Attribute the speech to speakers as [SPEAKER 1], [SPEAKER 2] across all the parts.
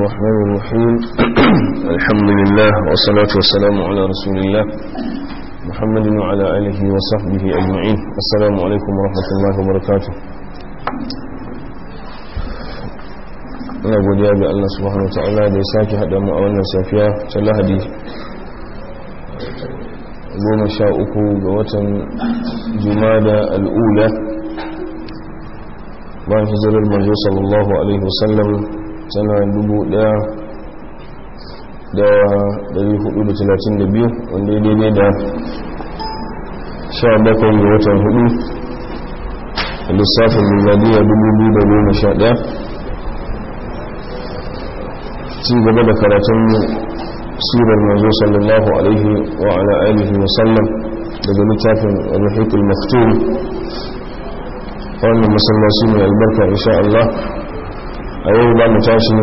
[SPEAKER 1] الرحمن الرحيم الحمد لله والصلاة والسلام على رسول الله محمد وعلى آله وصحبه أجمعين. السلام عليكم ورحمة الله وبركاته. ina godiya ga Allah subhanahu wataala da ya sake haɗa mu a wannan safiya ta Lahadi 13 ga watan Jumada al-Ula bayan hijirar manzo sallallahu alaihi wasallam sana 1432 wanda ya daidai da 17 ga watan 4 lissafin miladiya 2011. ci gaba da karatun sirar manzo sallallahu alaihi wa ala alihi wa sallam daga littafin al-Ruhiqul Maktum wannan masallaci ne albarka insha Allah. a yau ba mu tashi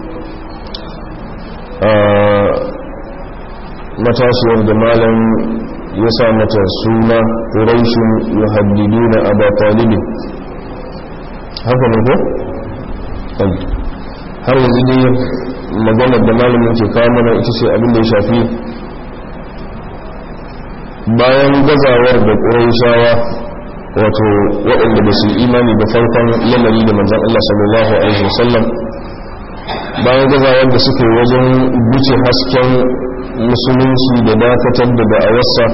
[SPEAKER 1] matashiyar da malam ya sa mata suna Quraishun yuhaddiduna Aba Talib. haka ne ko? har yanzu dai maganar da malamin ke kawo mana ita ce abin da ya shafi bayan gazawar da ƙurayshawa wato waɗanda ba su imani da farkon lamari da manzon Allah sallallahu alaihi wasallam, bayan gazawar da suka yi wajen buce hasken musulunci da dakatar da da'awarsa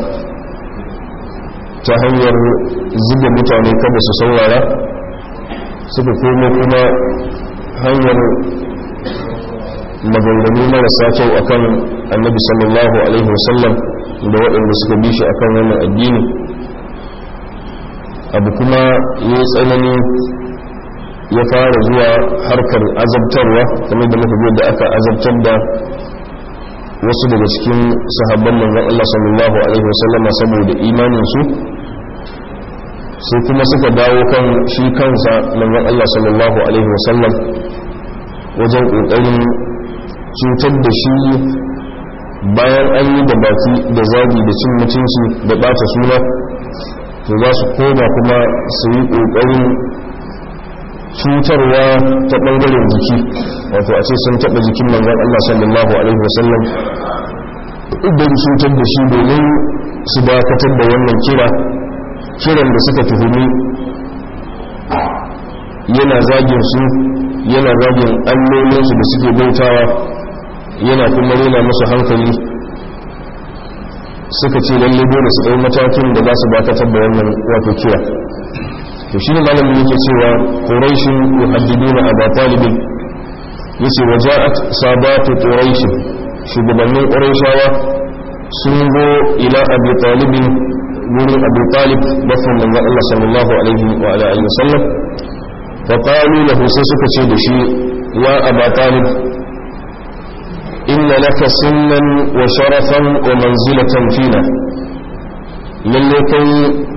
[SPEAKER 1] ta hanyar zuba mutane kada su saurara, suka komo kuma hanyar maganganu marasa kyau akan annabi sallallahu alaihi wasallam da waɗanda suka bi shi akan wannan addini. abu kuma ya tsanani ya fara zuwa harkar azabtarwa kamar da muka da aka azabtar da wasu daga cikin sahabban manzon Allah sallallahu alaihi wasallam saboda imanin su, sai kuma suka dawo kan shi kansa manzon Allah sallallahu alaihi wasallam wajen kokarin cutar da shi bayan an yi da baki da zagi da cin mutunci da bata suna, to za su koma kuma su yi ƙoƙarin cutarwa ta ɓangaren jiki, wato a ce sun taɓa jikin manzon Allah sallallahu alaihi wasallam idan cutar da shi domin su dakatar da wannan kiran da suka tuhumi yana zagin su, yana zagin allolinsu da suke bautawa, yana kuma rena musu hankali. suka ce lalle dole su ɗau matakin da za su dakatar da wannan wato kira. to shi ne malamin yake cewa Quraishin yuhaddiduna Aba Talib, yace waja'at sabatu Quraish, shugabannin Quraishawa sun go ila Abi Talib wurin Abi Talib bafin manzon Allah sallallahu alaihi wa alihi wasallam, fa qalu lahu, sai suka ce da shi ya Aba Talib inna laka sunnan wa sharafan wa manzilatan fina, lalle kai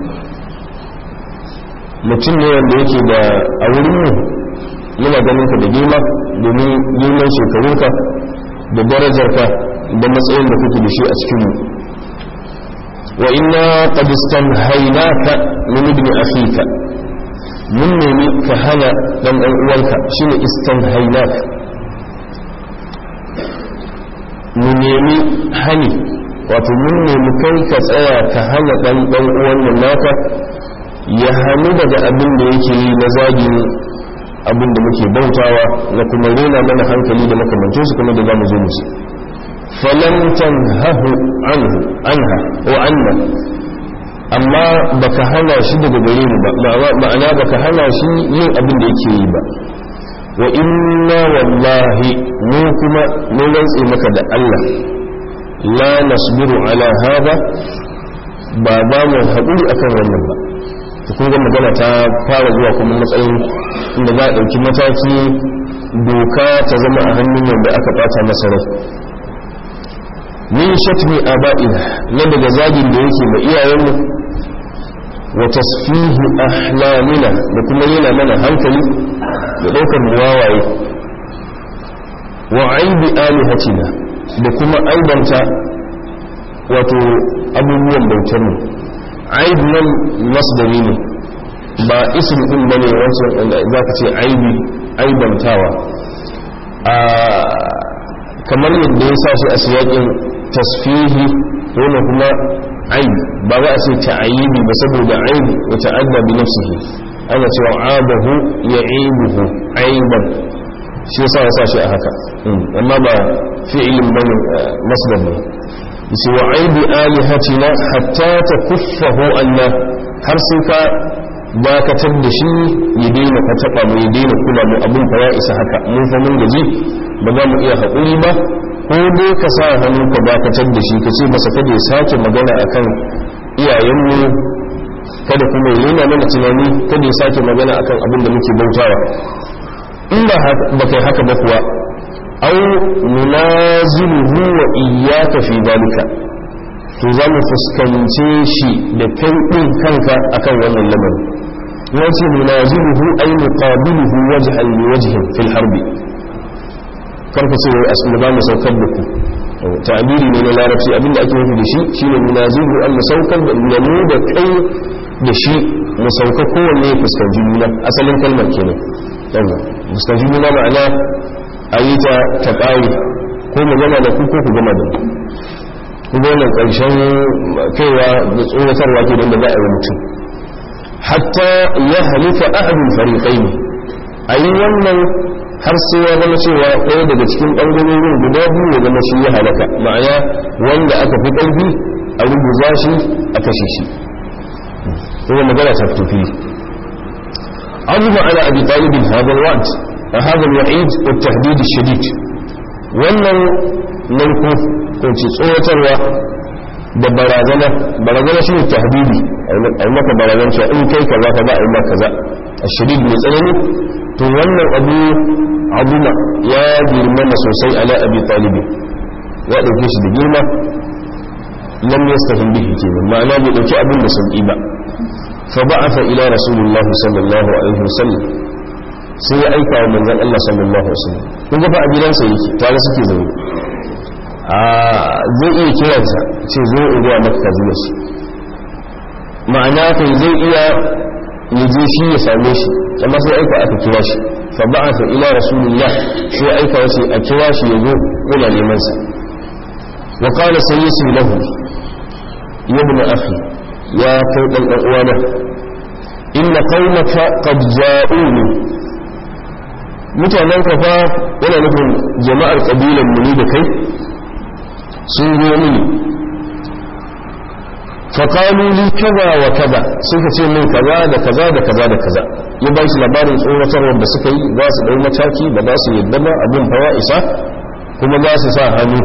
[SPEAKER 1] mutum ne wanda yake da a wurin mu muna ganin ka da girma domin girman shekarunka da darajarka da matsayin da kuke da shi a cikin mu. wa inna qad istanhaynaka min ibn akhika, mun nemi ka hana dan uwanka, shine istanhaynaka, mu nemi hani, wato mun nemi kai ka tsaya ka hana dan uwan nan naka ya hannu daga abin da yake yi na zagin abin da muke bautawa na kuma rena mana hankali da makamantin su kuma da zamu zo musu. falam tanhahu anha wa anna, amma baka hana shi daga gare mu ba, ma'ana baka hana shi yin abin da yake yi ba. wa inna wallahi mu kuma mun rantse maka da Allah la nasbiru ala hada, ba ba mu haƙuri akan wannan ba. to kun ga magana ta fara zuwa kuma matsayin inda za a ɗauki mataki, doka ta zama a hannun wanda aka ɓata masa rai. min shatmi aba'ina, na daga zagin da yake ma iyayenmu, wa tasfihi ahlamina, da kuma yana mana hankali da ɗaukar wawaye, wa aibi alihatina, da kuma aibanta wato abubuwan bautar mu. aib nan masdari ne ba isim din bane wancan za ka ce aibi aibantawa. kamar yadda ya sa shi a siyakin tasfihi wanda kuma aibi ba za a ce ta'ayibi ba saboda aibi ya ta'adda bi nafsihi ana cewa abahu ya aibuhu aiban shi yasa ya sa shi a haka amma ba fi'ilin bane masdar ne yace wa aibi alihatina hatta takuffahu anna har sai ka dakatar da shi ya daina ka taba mu ya daina kula mu abin fa ya isa haka mun fa mun gaji ba za mu iya haƙuri ba ko dai ka sa hannu ka dakatar da shi ka ce masa kada ya sake magana akan iyayenmu kada kuma ya yana mana tunani kada ya sake magana akan abin da muke bautawa in ba kai haka ba kuwa au munaziluhu wa iyyaka fi dalika to za mu fuskance shi da kai din kanka akan wannan lamarin wace munaziluhu ay muqabiluhu wajhan li wajhin fil harbi karka ce wai asma ba mu saukar da ku ta'abiri ne na larabci abinda ake nufi da shi shine munazilu an saukar da mu da kai da shi mu sauka kowanne ya fuskanci juna asalin kalmar kenan yawa fuskanci juna ma'ana ayi ta ƙari ko magana da ku ko ku gama da ku wannan ƙarshen kaiwa da tsoratarwa ke da za a yi mutum hatta ya halifa ahadul fariqaini ayi wannan har sai ya zama cewa ɗaya daga cikin ɓangarorin guda biyu ya zama shi ya halaka ma'ana wanda aka fi ƙarfi a rubuza shi a kashe shi kuma magana ta fito fili azuma ala abi talibin hadal wa'd hadal wa'id wa tahdid shadid wannan nan ko ce tsoratarwa da barazana shi ne tahdidi a maka barazan cewa in kai kaza ka za a yi maka kaza ashadid mai tsanani to wannan abuna ya girmama sosai ala abi talibi ya dauke shi da girma lam yastahim bihi kenan ma'ana bai dauki abin da sauki ba fa ba'atha ila rasulillah sallallahu alaihi wasallam sai ya aika wa manzon Allah sallallahu alaihi wasallam kun ga fa a gidansa yake tare suke zaune zai iya kiransa ce zo in ga maka kazuwa shi ma'ana kai zai iya yaje shi ya same shi amma sai aika aka kira shi fa ba'atha ila rasulillah sai aika wasu a kira shi yazo yana neman sa wa qala sayyisi lahu ya ibn akhi ya kai dan uwana inna qaumaka qad ja'uni mutanen ka fa yana nufin jama'ar kabilan mu da kai sun zo mini faƙalu li kaza wa kaza suka ce min kaza da kaza da kaza da kaza ya ba shi labarin tsoratarwar da suka yi za su ɗau mataki ba za su yadda ba abin fawa isa kuma za su sa hannu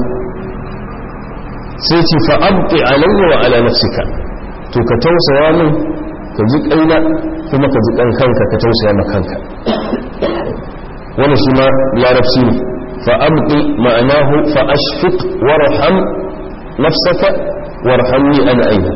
[SPEAKER 1] sai ce fa'abti alayya wa ala nafsika to ka tausaya min ka ji ƙaina kuma ka ji ƙan kanka ka tausaya ma kanka wannan shi ma larabci ne fa'abti ma'anahu fa'ashfiq warham nafsaka warhamni ana aina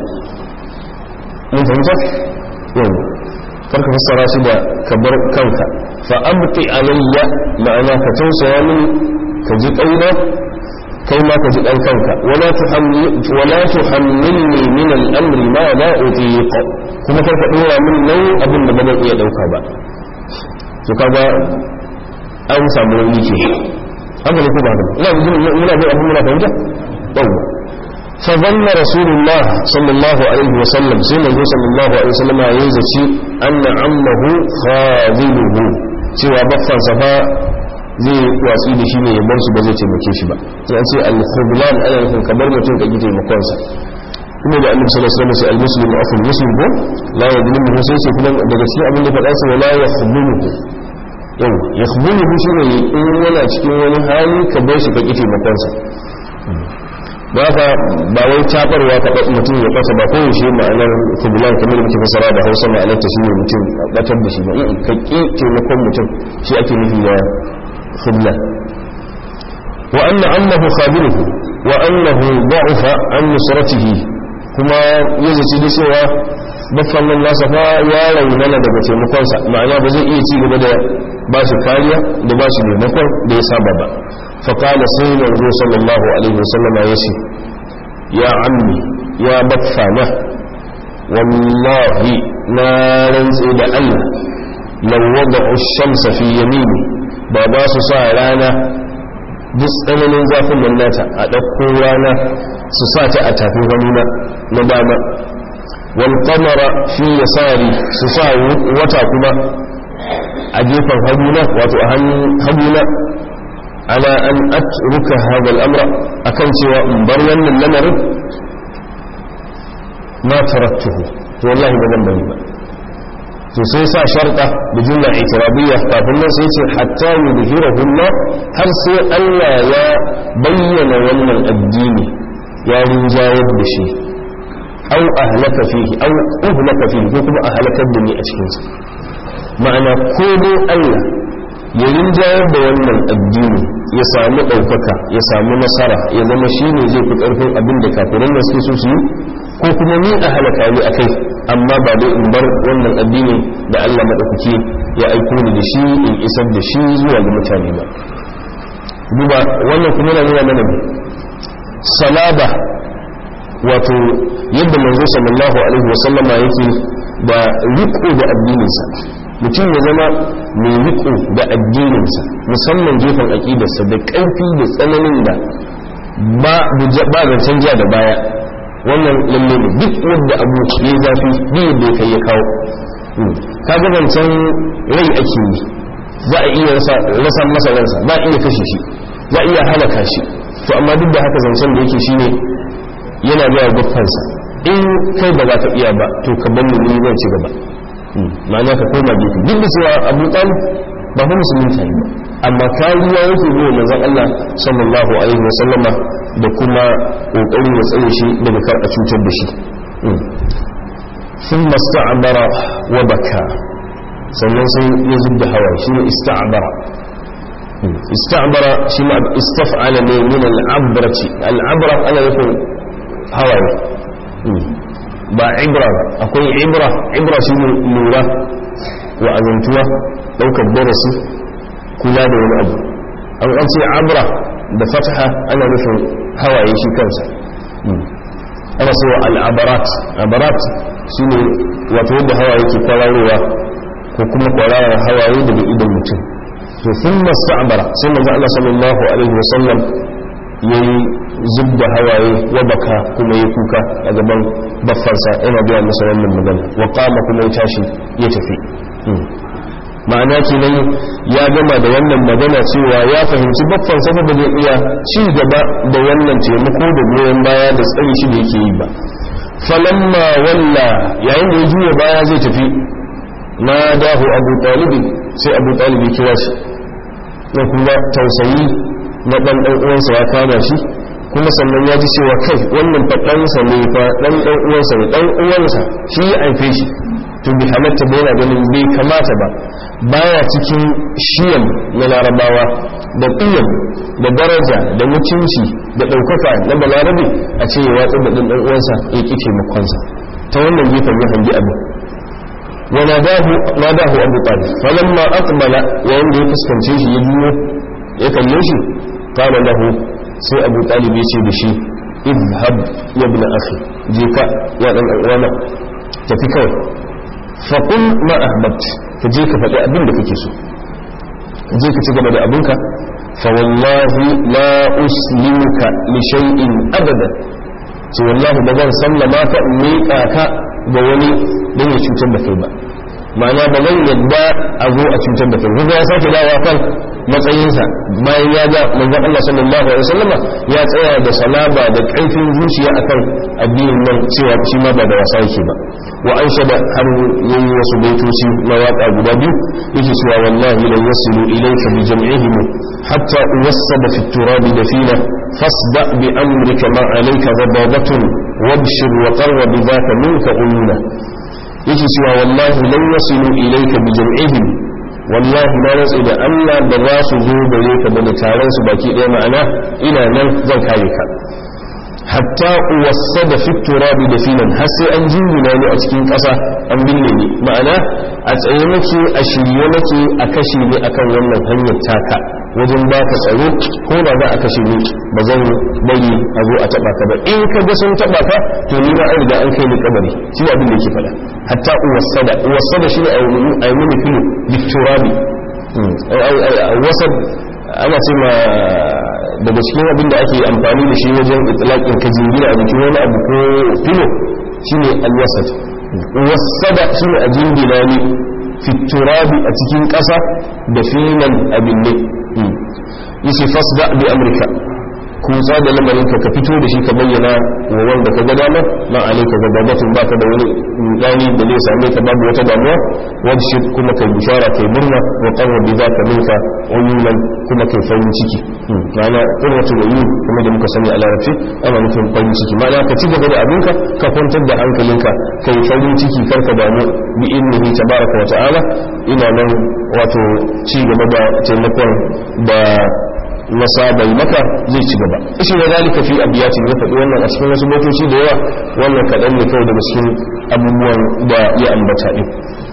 [SPEAKER 1] mun fahimta yau karka fassara shi da kabar kanka fa abti alayya ma'ana ka tausaya min ka ji kaina kai ma ka ji dan kanka wala tuhammilni min al-amri ma la utiq kuma karka dora min nauyi abin da ba zan iya dauka ba to kaga an samu rauni ke haka ne ko ba haka ina da abin muna fahimta yawa فظن رسول الله صلى الله عليه وسلم سيما صلى الله عليه وسلم يزكي أن عمه خاذله سوى بطا صفاء زي واسيد شيء يبرس بزيت مكيش با يعني الخذلان أنا يكون كبر متون كجيت المكونسة kuma da annabi sallallahu alaihi wasallam al-muslim afu al-muslim ko la yadlimu sai sai kuma daga cikin abin da faɗa sai wala yakhdhuluhu yau yakhdhuluhu shine in yana cikin wani hali ka bar shi ka kike makonsa ba ka ba wai tabarwa ka ɗauki mutum ya ƙasa ba kowace shi ma'anar kubulan kamar da muke fasara da hausa ma'anar ta shi ne mutum a ɓatar da shi ba ka ƙi taimakon mutum shi ake nufi da kubulan wa anna annahu khabiruhu wa annahu da'ufa an nusratihi kuma ya zaci da cewa baffan nan nasa fa ya raunana daga taimakonsa ma'ana ba zai iya ci gaba da ba shi kariya da ba shi taimakon da ya saba ba فقال سيدنا الرسول صلى الله عليه وسلم يسي يا عمي يا بطفانة والله لا ننزل الله لو وضع الشمس في يميني ba ba su sa rana duk tsananin zafin nan nata a ɗauko rana su sa ta a tafin hannuna na dama wal qamara fi yasari su sa wata kuma a gefen hannuna wato a hannuna ala an atruka hada al'amra akan cewa in bar wannan lamarin ma taraktuhu to wallahi ba zan bari ba to sai sa sharta da jumla itirabiyya kafin nan sai ce hatta yudhirahu Allah har sai Allah ya bayyana wannan addini ya rinjayar da shi au ahlaka fihi au uhlaka fihi ko kuma ahlakar da ni a cikin sa ma'ana ko dai Allah ya rinjayar da wannan addini ya samu ɗaukaka ya samu nasara ya zama shi ne zai fi ƙarfin abin da kafiran da suke so su yi ko kuma ni a halaka ni a kai amma ba dai in bar wannan addini da Allah maɗaukaki ya aiko ni da shi in isar da shi zuwa ga mutane ba duba wannan kuma yana nuna mana ne salaba wato yadda manzo sallallahu alaihi wasallama yake da riko da addininsa mutum ya zama mai riko da addininsa musamman gefen aƙidarsa da ƙarfi da tsananin da ba zancen jiya da baya wannan lalle ne duk wanda abu ya yi zafi duk yadda ya kai ya kawo kaga zancen rai ake yi za a iya rasa masa ransa za a iya kashe shi za a iya halaka shi to amma duk da haka zancen da yake shine yana biya guffansa in kai ba za ka iya ba to ka bani ni zan ci gaba ma'ana ka koma gefe duk da cewa Abu Talib ba fa musulunci ne ba amma kariya yake zuwa manzon Allah sallallahu alaihi wasallama da kuma kokarin ya tsare shi daga kar a cutar da shi thumma ista'bara wa baka sannan sai ya zubda hawaye shi ne ista'bara shi ma istaf'ala ne min al-abrati al-abra ana nufin hawaye ba ibra akwai ibra shi ne lura wa azantuwa daukar darasi kula da wani abu an ce abra da fataha ana nufin hawaye shi kansa ana cewa al'abarat shi ne wato yadda hawaye ke kwararowa ko kuma kwararar hawaye daga idan mutum to sun masu abara sai manzo Allah sallallahu alaihi wasallam ya yi zub da hawaye wa baka kuma ya kuka a gaban baffansa yana biya masa wannan magana wa kama kuma ya tashi ya tafi ma'ana kenan ya gama da wannan magana cewa ya fahimci baffansa ba zai iya ci gaba da wannan taimako da goyon baya da tsari shi da yake yi ba falamma walla yayin da ya juya baya zai tafi na dahu abu talibi sai abu talibi kira shi na kuma tausayi na ɗan uwansa ya kama shi kuma sannan ya ji cewa kai wannan faɗansa ne fa ɗan uwansa ne ɗan uwansa shi ya haife shi to bi halatta da yana ganin bai kamata ba baya cikin shiyan na larabawa da ƙiyam da daraja da mutunci da ɗaukaka na balarabe a ce ya watsa da ɗan uwansa ya ƙi taimakonsa ta wannan gefen ya hangi abin وناداه أبو طالب فلما أقبل وعند يفسكنشي يجنه يكلمشي قال له سي أبو طالب يشي بشي اذهب يا ابن أخي جيكا يا ابن أوانا تفكر فقل ما أحببت فجيك فأبن لك كيسو جيك تقبل أبنك فوالله لا أسلمك لشيء أبدا والله بذل سلماك ميكاك بولي don ya cutar da kai ba ma'ana ba zan yadda a zo a cutar da kai kuma ya sake dawa kan matsayinsa bayan ya ga manzon Allah sallallahu alaihi wasallam ya tsaya da salaba da ƙarfin zuciya akan addinin nan cewa shi ma ba da wasa yake ba wa anshada har yayi wasu baitoci na waka guda biyu yake cewa wallahi lan yasilu ilayka bi jam'ihim hatta uwassada fi turabi dafina fasda bi amrika ma alayka ghadabatun wabshir wa qarra bi dhaka minka uluna yake cewa wallahi lan yasilu ilayka bi jam'ihim wallahi na rantsi da Allah da za su zo gare ka da taron su baki ɗaya ma'ana ina nan zan kare ka hatta uwassada fi turabi da finan har sai an jingina ni a cikin ƙasa an binne ni ma'ana a tsaye nake a shirye nake a kashe ni akan wannan hanyar taka wajen ba ka tsaro ko da za a kashe ni ba zan bari a zo a taba ka ba in ka ga sun taba ka to ni ma an riga an kai ni kabari shi abin da yake faɗa hatta uwassada shi ne a yi mini filo biturabi wasat ana ce ma daga cikin abin da ake amfani da shi wajen itlaqin ka jingina a jikin wani abu ko filo shine alwasat. Wasada shine a jingina ne fi turabi a cikin ƙasa da filan abin ne yace fasda bi amrika kusa da lamarinka ka fito da shi ka bayyana wa wanda ka ga dama ma alaika gababatun baka da wani dani da zai same ka babu wata damuwa wajshi kuma kai bishara kai murna wa qarra bi zaka minka uyunan kuma kai farin ciki ma'ana qurratu uyun kuma da muka sani a larabci ana nufin farin ciki ma'ana ka ci gaba da abinka ka kwantar da hankalinka kai farin ciki karka damu bi innahi tabaraka wa ta'ala ina nan wato ci gaba da taimakon da nasa bai maka zai ci gaba ishi da zalika fi abiyatin ya faɗi wannan a cikin wasu motoci da yawa wannan kaɗan ne kawai daga cikin abubuwan da ya ambata ɗin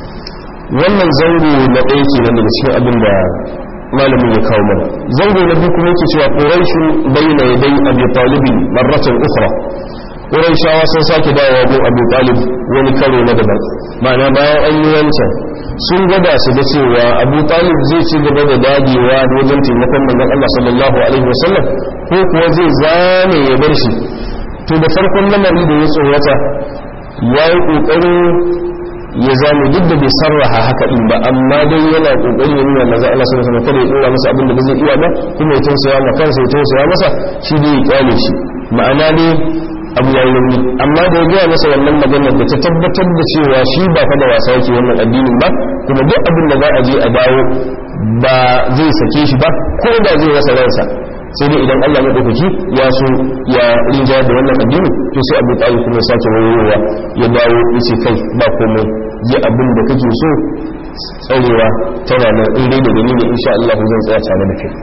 [SPEAKER 1] wannan zango na ɗaya ke nan daga cikin abin da malamin ya kawo mana zango na biyu kuma yake cewa quraishun bayna yaday abi talibin marratan ukhra quraishawa sun sake dawowa gun abi talib wani karo na daban ma'ana bayan an yi wancan sun gada su da cewa abu talib zai ci gaba da dagewa wajen taimakon manzon Allah sallallahu alaihi wasallam ko kuwa zai zame ya bar shi to da farkon lamari da ya tsorata ya yi kokarin ya zame duk da bai sarraha haka din ba amma dai yana kokarin ya nuna manzon Allah sallallahu alaihi wasallam kada ya dora masa abin da ba zai iya ba kuma ya tausaya ma kansa ya tausaya masa shi dai ya kyale shi ma'ana dai abu ya yi rauni amma da ya gaya masa wannan maganar da ta tabbatar da cewa shi ba fa da wasa yake wannan addinin ba kuma duk abin da za a je a dawo ba zai sake shi ba ko da zai rasa ransa sai dai idan Allah madaukaki ya so ya rinja da wannan addini to sai Abu Talib kuma sake wayowa ya dawo yace kai ba komai yi abin da kake so tsarewa tana nan in dai da dalili insha Allah zan tsaya tare da kai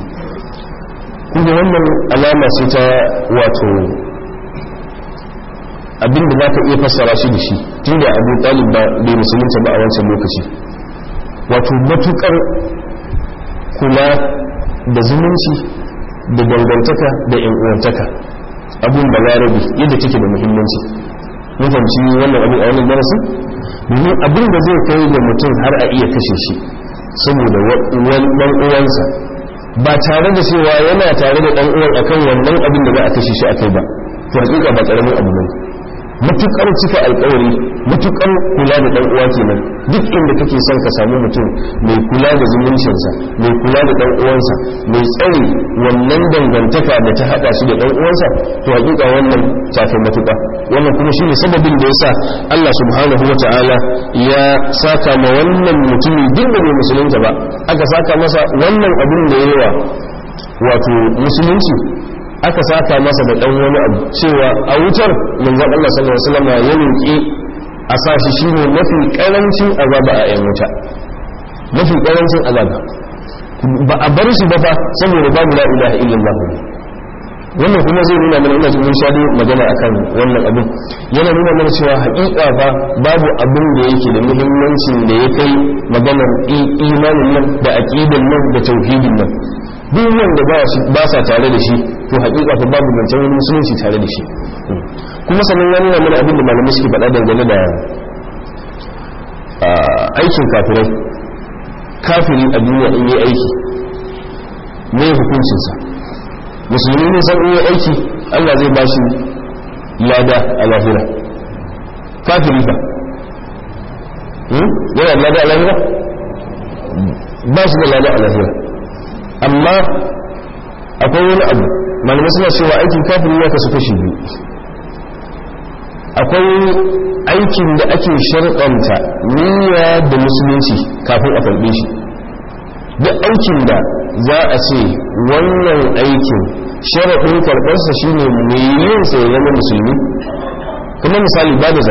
[SPEAKER 1] kuma wannan alama ce ta wato abinda za ka iya fassara shi da shi tun da abu talib ba bai musulunta ba a wancan lokaci wato matukar kula da zumunci da dangantaka da uwantaka abun balarabi yadda take da muhimmanci mun fahimci wannan abin a wannan darasin domin abin da zai kai da mutum har a iya kashe shi saboda dan uwansa ba tare da cewa yana tare da dan uwan akan wannan abin da za a kashe shi akai ba to hakika ba karamin abu bane mutukar cika alkawari mutukar kula da dan uwa kenan duk inda kake son ka samu mutum mai kula da zumuncinsa mai kula da dan uwansa mai tsari wannan dangantaka da ta hada shi da dan uwansa to hakika wannan ta kai matuka wannan kuma shine sababin da yasa Allah subhanahu wataala ya saka ma wannan mutumi duk da bai musulunta ba aka saka masa wannan abin da yawa wato musulunci aka saka masa da dan wani abu cewa a wutar manzon Allah sallallahu alaihi wasallam ya roki a sashi shine mafi karancin azaba a yan wuta mafi karancin azaba ba a bar shi ba fa saboda babu la ilaha illallah wannan kuma zai nuna mana ina cikin shadi magana akan wannan abin yana nuna mana cewa haƙiƙa fa babu abin da yake da muhimmancin da ya kai maganar imanin nan da aqidan nan da tauhidin nan duk wanda ba sa tare da shi to haƙiƙa fa babu zancen wani musulunci tare da shi kuma sannan ya nuna mana abin da malamai suke faɗa dangane da aikin kafirai kafiri a duniya in yi aiki ne hukuncinsa musulmi ne san in yi aiki Allah zai ba shi lada a lahira kafiri ba yana lada a lahira ba shi da lada a lahira amma akwai wani abu malamai suna cewa aikin kafiri ya kasu kashi biyu akwai aikin da ake sharɗanta niyya da musulunci kafin a karɓe shi duk aikin da za a ce wannan aikin sharaɗin karɓarsa shine mai yin sa ya zama musulmi kuma misali ba da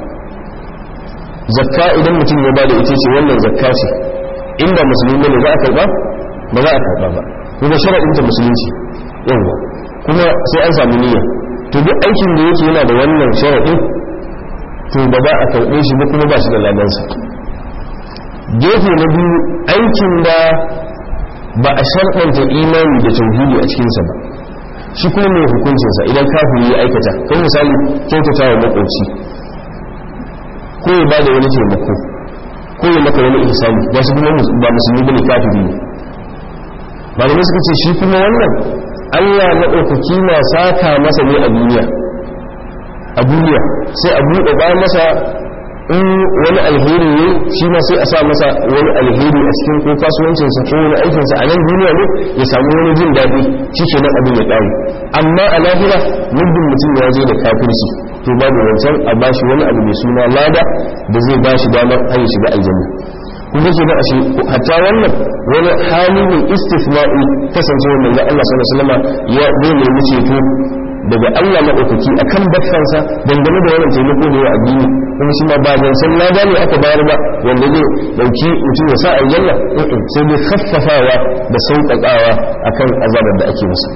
[SPEAKER 1] zakka idan mutum ya ba da ita ce wannan zakka ce inda musulmi ne za a karɓa ba za a karɓa ba kuma sharaɗin ta musulunci yawa kuma sai an samu niyya to duk aikin da yake yana da wannan sharaɗin to ba za a karɓe shi ba kuma ba shi da ladansa gefe na biyu aikin da ba a sharɗanta imani da tauhidi a cikinsa ba shi kuma mai hukuncinsa idan kafiri ya aikata kan misali kyautata wa makwabci ko ya ba da wani taimako ko ya maka wani ihsani ga shi kuma ba musulmi bane kafiri ne malamai suka ce shi kuma wannan Allah na ɗaukaki na saka masa ne a duniya sai a buɗe ba masa in wani alheri ne shi ma sai a sa masa wani alheri a cikin ko kasuwancinsa ko wani aikinsa a nan duniya ne ya samu wani jin daɗi shi ke nan abin ya ƙare amma a lahira muddin mutum ya je da kafirci to babu wancan a bashi wani abu mai suna lada da zai bashi damar har ya shiga aljanna kun ga kenan ashe hatta wannan wani hali ne istisna'i kasancewa manzon Allah sallallahu alaihi wasallam ya nemi ceto daga Allah maɗaukaki a kan bakkansa dangane da wannan taimako da yawa addini kuma shi ma ba zan san lada ne aka bayar ba wanda zai ɗauki mutum ya sa aljanna sai dai khaffafawa da sauƙaƙawa akan azabar da ake masa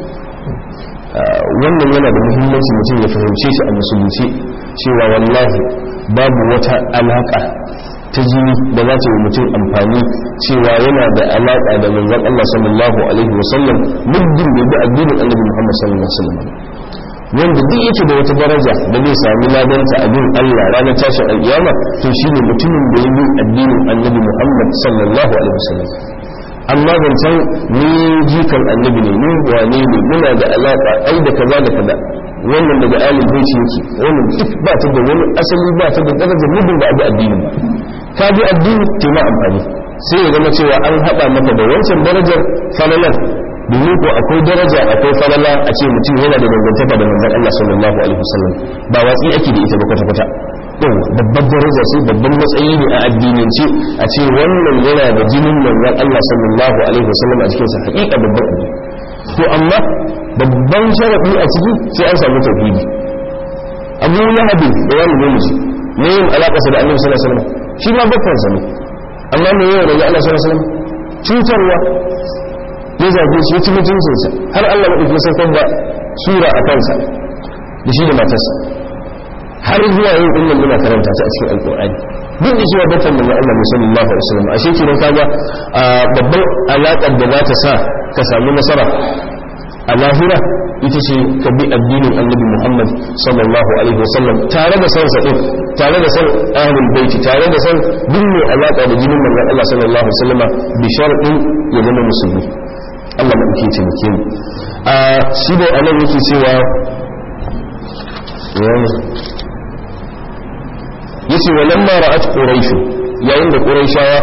[SPEAKER 1] wannan yana da muhimmanci mutum ya fahimce shi a musulunci cewa wallahi babu wata alaƙa ta jini da za ta yi mutum amfani cewa yana da alaƙa da manzon Allah sallallahu alaihi wasallam muddin da bi addinin Annabi Muhammad sallallahu alaihi wasallam wanda duk yake da wata daraja da zai sami ladanta a bin Allah ranar tashin alƙiyama to shine mutumin da ya bi addinin Annabi Muhammad sallallahu alaihi wasallam amma ban san ni jikan annabi ne ni wane ne muna da alaƙa ai da kaza da kaza wannan daga alil baiti yake wannan duk ba ta da wani asali ba ta da darajar muddin da abu addini ba ka bi addini to ma amfani sai ya zama cewa an haɗa maka da wancan darajar falalar domin ko akwai daraja akwai falala a ce mutum yana da dangantaka da manzon Allah sallallahu alaihi wasallam ba watsi ake da ita ba kwata kwata yau babbar daraja ce babban matsayi ne a addinance a ce wannan yana da jinin manzon Allah sallallahu alaihi wasallam a cikin sa haƙiƙa babban abu to amma babban sharafi a ciki sai an samu tauhidi Abu Lahab da wani gomiji ne yin alaƙarsa da Annabi sallallahu alaihi wasallam shi ma bakkan sa ne amma me yau da Allah sallallahu alaihi wasallam cutarwa ya zage shi ya ci mutuncinsa har Allah maɗauki saukar da sura a kansa da shi da matarsa har zuwa yin ɗin muna karanta ta a cikin alƙur'ani duk da cewa bakkan da Allah sallallahu alaihi wasallam a sheki ne kaga babban alaƙar da za ta sa ka samu nasara a lahira ita ce ka bi addinin annabi Muhammad sallallahu alaihi wasallam tare da san din tare da san ahlul baiti tare da san duk mai alaƙa da jinin manzon Allah sallallahu alaihi wasallam bi shar'in ya zama musulmi Allah ba ke taimake mu shi da anan yake cewa yace walamma ra'at quraish yayin da quraishawa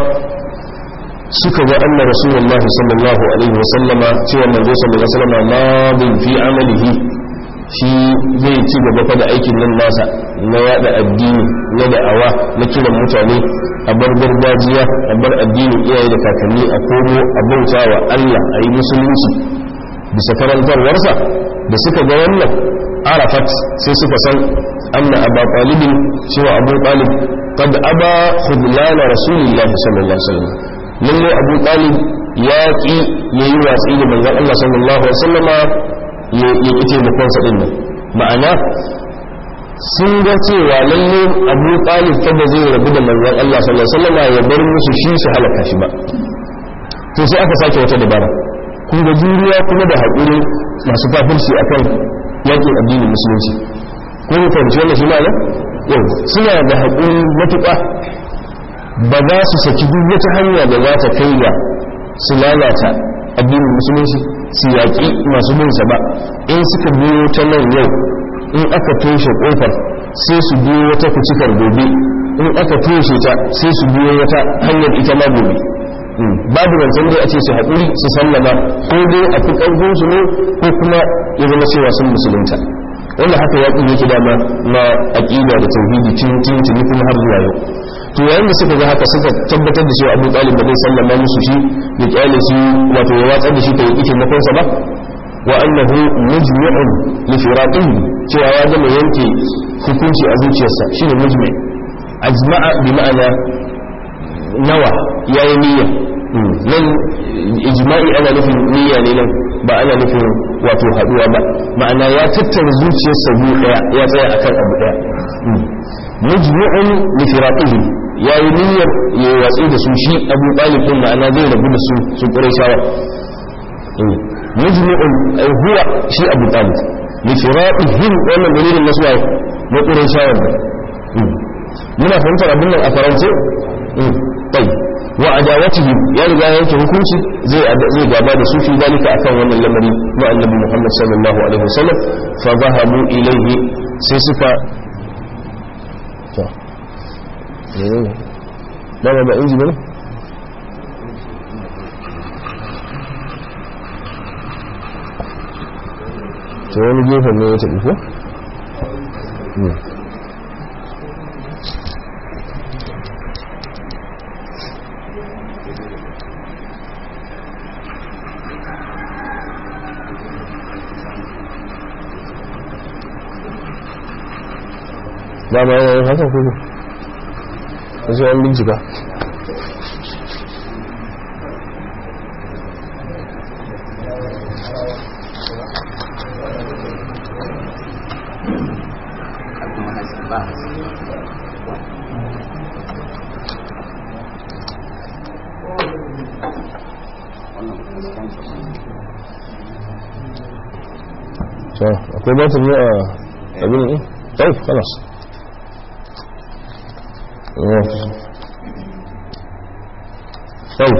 [SPEAKER 1] suka ga anna rasulullahi sallallahu alaihi wasallama cewa manzo sallallahu alaihi wasallama madin fi amalihi shi zai ci gaba fa da aikin nan nasa na yada addini na da'awa na kiran mutane a bar gargajiya a bar addinin iyaye da kakanni a komo a bauta wa Allah a yi musulunci bisa karantarwarsa da suka ga wannan arafat sai suka san anna aba talibin cewa abu talib qad aba khudlana rasulillahi sallallahu alaihi wasallam lalle abu talib ya ki yayi watsi da manzon Allah sallallahu alaihi wasallama ya ki taimakon sa din nan ma'ana sun ga cewa lalle abu talib kada zai rabu da manzon Allah sallallahu alaihi wasallama ya bar musu shi su halaka shi ba to sai aka sake wata dabara kun ga juriya kuma da haƙuri masu kafirci akan yakin addinin musulunci ko ne fahimci wannan shi ma'ana yau suna da haƙuri matuƙa ba za su saki duk wata hanya da za ta kai ga su lalata addinin musulunci su yaƙi masu binsa ba in suka biyo ta nan yau in aka toshe ƙofar sai su biyo wata kucikar gobe in aka toshe ta sai su biyo wata hanyar ita ma gobe babu wancan dai a ce su haƙuri su sallama ko dai a fi ƙarfinsu ne ko kuma ya zama cewa sun musulunta wanda haka yaƙi yake dama na aƙida da tauhidi tuni kuma har zuwa yau to yayin da suka ga haka suka tabbatar da cewa Abu Talib ba zai sallama musu shi ya kyale shi wato ya watsar da shi ta yake makonsa ba wa annahu mujmi'un li firaqihi cewa ya gama yanke hukunci a zuciyarsa shine mujmi' ajma'a bi ma'ana nawa yayi niyya nan ijma'i ana nufin niyya ne nan ba ana nufin wato haduwa ba ma'ana ya tattara zuciyarsa biyu daya ya tsaya akan abu daya mujmi'un li firaqihi yayi niyyar yayi watsi da su shi Abu Talib din ma'ana zai rabu da su Qurayshawa mujmi'un ay huwa shi Abu Talib li firaqihi wannan dalilin nasuwa na Qurayshawa muna fahimtar abin nan a farance tayyib wa adawatihim ya riga yanke hukunci zai gaba da su fi dalika akan wannan lamari na annabi Muhammad sallallahu alaihi wasallam fa zahabu ilayhi sai suka dama ba inji bane to wani gefen ne ya taɓi ko? dama yanayin hakan kuku wasu yan bincika akwai batin ne a abin ne? طيب خلاص طيب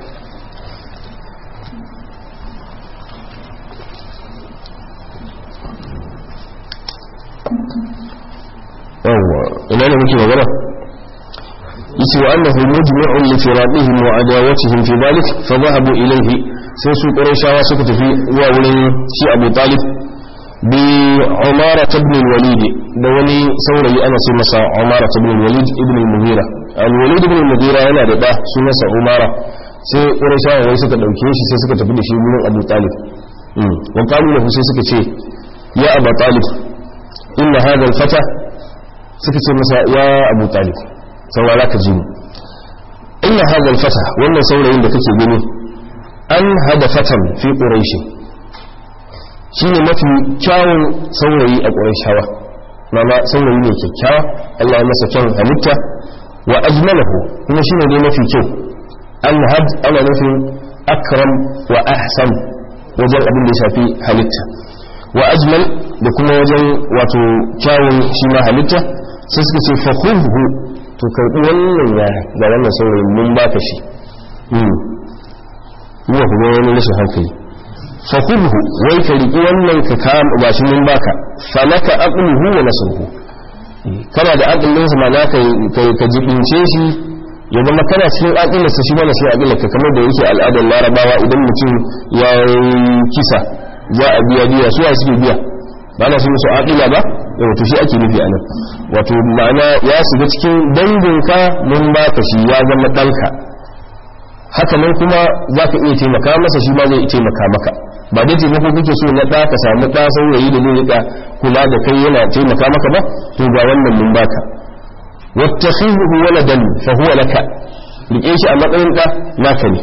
[SPEAKER 1] إلى أن نمكن وغيره يسوى أنه مجمع لفرادهم وعداوتهم في ذلك فذهبوا إليه سيسوا قريشا وسكت في وأولي شيء أبو طالب بعمارة بن الوليد دولي سوري أنا سمسا عمارة بن الوليد ابن المغيرة الوليد بن المغيرة أنا رباه سمسا عمارة sai ƙurashawa wai suka ɗauke shi sai suka tafi da shi wurin abu talib wa ƙalu lahu sai suka ce ya abu talib inna hadha al-fata suka ce masa ya abu talib saurara ka ji inna hadha al-fata wannan saurayin da kake gani an hada fatan fi quraish shine mafi kyawun saurayi a qurayshawa mama saurayi ne kyakkyawa Allah ya masa kyan halitta wa ajmalahu kuma shine ne mafi kyau alhad ana nufin akram wa ahsan wajen abin da ya shafi halitta wa ajmal da kuma wajen wato kyawun shi ma halitta sai suka ce fa khudhu to karbi wannan yara ga wannan saurayin mun baka shi ruwa ku ga wani rashin hankali fa khudhu wai ka riki wannan ka kama ba shi mun baka falaka aqluhu wa nasruhu kana da aqlin sa ma ka jibince shi ya zama kana cikin aƙilarsa shi mana cikin aƙilarka kamar da yake al'adar larabawa idan mutum ya kisa za a biya biya su suke biya ba na su musu aƙila ba yau to shi ake nufi a nan wato ma'ana ya shiga cikin danginka mun ba ka shi ya zama ɗanka haka nan kuma za ka iya taimaka masa shi ma zai taimaka maka ba dai taimako kuke so na ɗa ka samu ɗa saurayi da zai riƙa kula da kai yana taimaka maka ba to ga wannan mun baka واتخذه ولدا فهو لك لكيش أما قلنك ناكني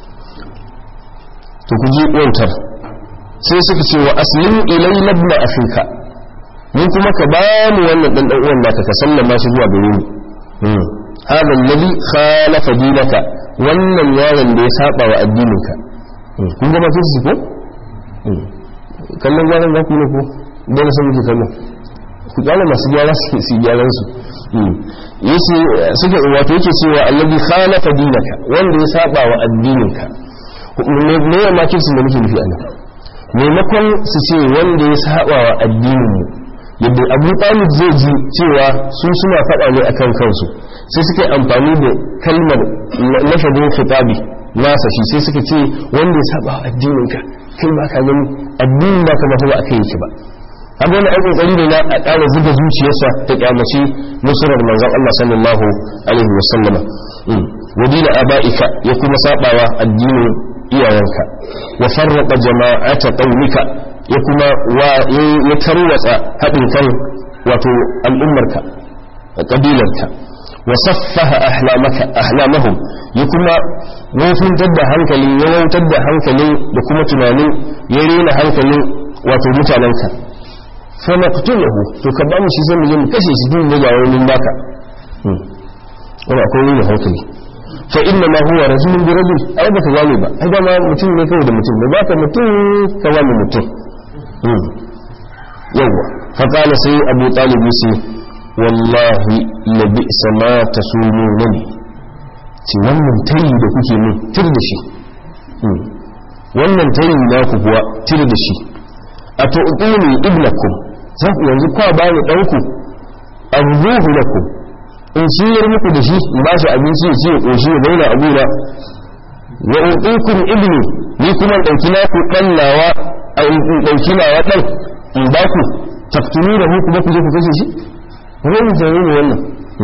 [SPEAKER 1] تكجي وانتر سيسكتي وأسلم إلي ابن أخيك منكم كبان وانا تتسلم ما شجوع بنيني هذا الذي خالف دينك وانا ياغن بيساق وأدينك كنت ما تسيكو kallon gyaran za ku ne ko don sun muke kallon ku kyala masu gyara su gyaransu yace suka wato yake cewa allazi khalafa dinaka wanda ya saba wa addininka ne ya ma kirsin da muke nufi anan maimakon su ce wanda ya saba wa addinin mu yadda Abu Talib zai ji cewa su suna faɗa ne akan kansu sai suka amfani da kalmar lafazin khitabi nasa shi sai suka ce wanda ya saba wa addininka kai ba ka gani addinin ba ka ba akai yake ba abu wani aikin tsari ne na a ƙara zuga zuciyarsa ta kyamaci musurar manzan Allah sallallahu alaihi wasallama wadina aba'ika ya kuma sabawa addinin iyayenka wa farraqa jama'ata qaumika ya kuma ya tarwatsa haɗin kan wato al'ummarka a ƙabilarka wa saffaha ahlamahum ya kuma wofintar da hankalin ya wautar da hankalin da kuma tunanin ya rena hankalin wato mutanenka fa naqtuluhu to ka ba mu shi zai mu je mu kashe shi din ga wani baka wannan akwai ne hankali fa inna ma huwa rajulun bi rajul ai baka gane ba ai dama mutum ne kawai da mutum ne baka mutum ka wani mutum yawa fa qala sai Abu Talib sai wallahi la bi'sa ma tasununi ce wannan tayi da kuke min tir da shi wannan tayi na ku kuwa tir da shi a tu'tuni ibnakum za ku yanzu kwa ba ni danku arzuhu lakum in ciyar muku da shi in ba shi abinci ya ce ya koshi ya zauna a gura wa uqikum ibni ni kuma dauki na ku dan nawa a dauki nawa dan in ba ku taktuni da ku ku je ku kashe shi wannan zai ne wannan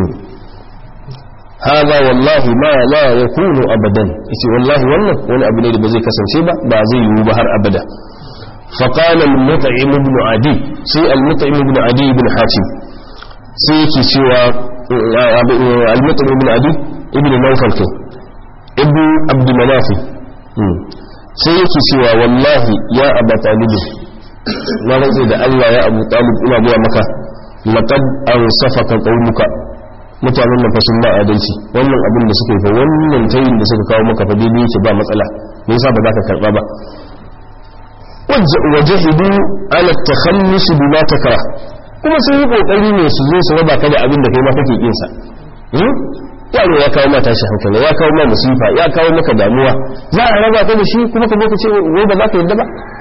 [SPEAKER 1] hada wallahi ma la yakunu abadan yace wallahi wannan wani abu ne da ba zai kasance ba zai yiwu ba har abada فقال المطعم بن عدي سي المطعم بن عدي بن حاتم سي يكي سوى المطعم بن عدي ابن نوفل ابن عبد مناف سي يكي سوى والله يا أبا طالب ما رأي ده الله يا أبو طالب إنا بيا مكة لقد أنصفك قومك mutanen nan fa sun ba adalci wannan abin da suka yi fa wannan tayin da suka kawo maka fa daidai yake ba matsala me yasa ba za ka karba ba wajahidu ala takhallus bima takra kuma sun yi kokari ne su zo su raba ka da abin da kai ma kake kin sa yaro ya kawo mata shi hankali ya kawo ma musifa ya kawo maka damuwa za a raba ka da shi kuma ka zo ka ce wai ba za ka yadda ba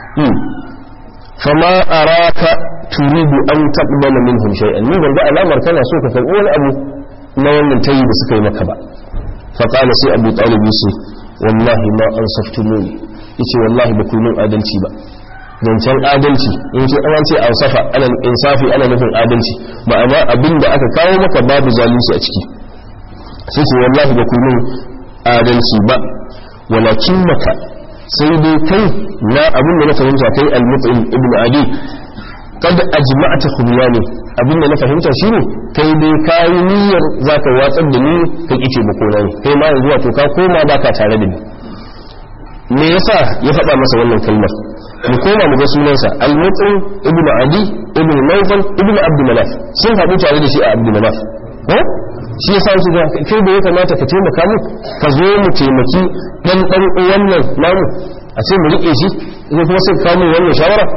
[SPEAKER 1] fama araka turidu an taqbala minhum shay'an ni ban ga alamar kana so ka karbi wani abu na wannan tayi da suka yi maka ba fa qala sai abu talib yace wallahi ma ansaftumuni yace wallahi ba ku min adalci ba zancen adalci in ce an ce ausafa ana insafi ana nufin adalci ma'ana abinda aka kawo maka babu zalunci a ciki sai ce wallahi ba ku min adalci ba walakin maka sai dai kai na abinda na fahimta kai al-mut'im ibn adi kada ajma'ta khumyani abinda na fahimta shine kai dai kai niyyar zaka watsar da ni ka kice ba ko nayi kai ma yanzu wato ka koma baka tare da ni me yasa ya faɗa masa wannan kalmar mu koma mu ga sunansa al-mut'im ibn adi ibn nawfal ibn abd manaf sun haɗu tare da shi a abd manaf ko shi yasa su ga kai da ya kamata ka taimaka mu ka zo mu taimaki dan wannan namu a ce mu rike shi ko kuma sai ka mu wannan shawara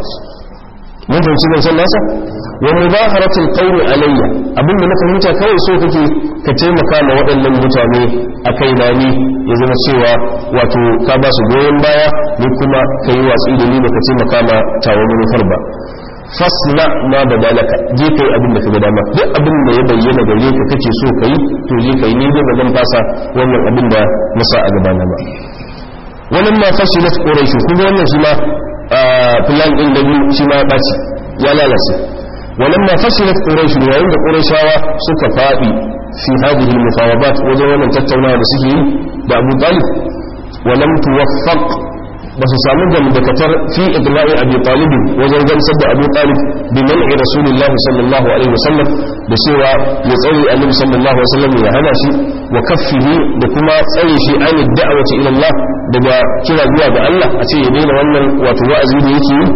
[SPEAKER 1] mun fahimci zancen nasa wa mudaharatul qawli alayya abinda na fahimta kawai so kake ka taimaka ma waɗannan mutane a kai na ni ya zama cewa wato ka ba su goyon baya ni kuma ka yi watsi da ni ba ka taimaka ma tawo manufar ba fasna ma da dalaka je kai abin da ka ga dama duk abin da ya bayyana gare ka kake so kai to je kai ni dai ba zan fasa wannan abin da na sa a gabana ba wannan ma fashilat quraish kuma wannan shi ma plan din da shi ma baci ya lalace wannan ma fashilat quraish yayin da qurayshawa suka fadi fi hadhihi al-mufawadat wajen wannan tattaunawa da suke yi da Abu Talib wa lam tuwaffaq ba su samu gamdakatar fi iqla'i Abi Talib wajen gamsar da Abu Talib bi man'i Rasulullahi sallallahu alaihi wasallam da cewa ya tsare Annabi sallallahu alaihi wasallam ya hana shi wa kaffihi da kuma tsare shi an da'awati ila Allah daga kira zuwa ga Allah a ce ya daina wannan wato wa'azi da yake yi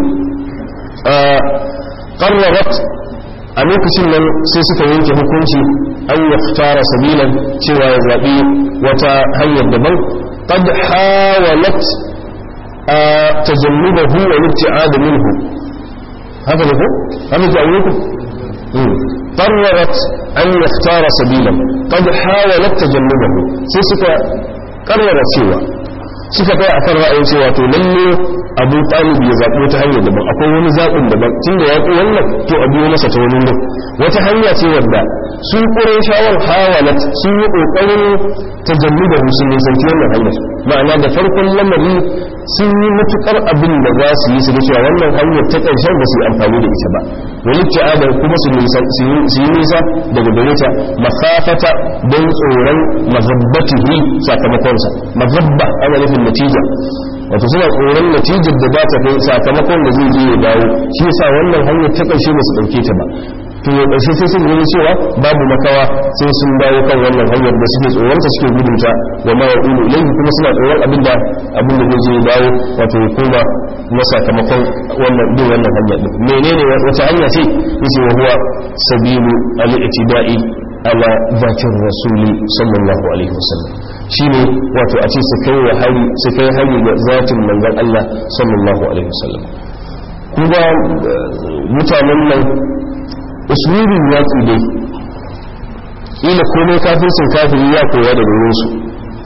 [SPEAKER 1] qarrarat a lokacin nan sai suka yanke hukunci an yaftara sabilan cewa ya zabi wata hanyar daban qad hawalat تجنبه والابتعاد منه هذا هو هذا جاءوكم قررت أن يختار سبيلا قد حاولت تجنبه سيسك قرر سوى suka kai akan ra'ayin cewa to lalle Abu Talib ya zaɓi wata hanya daban akwai wani zaɓin daban tunda ya ƙi wannan to a biyo masa ta wani ne wata hanya ce wadda sun ƙure shawar hawalat sun yi ƙoƙarin tajalluda sun nisanci wannan hanyar ma'ana da farkon lamari sun yi matuƙar abin da za su yi su da cewa wannan hanyar ta ƙarshen ba su yi amfani da ita ba wani ta'adar kuma su yi nisa daga gare ta makafata don tsoron mazabbatihi sakamakonsa mazabba ana nufin natija wato suna tsoron natijar da za ta kai sakamakon da zai je ya dawo shi yasa wannan hanyar ta ƙarshe ba su ɗauke ta ba to ya ƙarshe sai sun gani cewa babu makawa sai sun dawo kan wannan hanyar da suke tsoronta suke gudunta wa ma yaqulu ilayhi kuma suna tsoron abin da zai je ya dawo wato ya koma na sakamakon wannan bin wannan hanyar din menene wata hanya ce yace wa huwa sabilu al-i'tida'i ala zakin rasuli sallallahu alaihi wasallam shine wato a ce su kai hari ga zatin manzon Allah sallallahu alaihi wasallam kuma mutanen nan usulubin yaƙi dai ila komai kafircin kafiri ya koya da wurinsu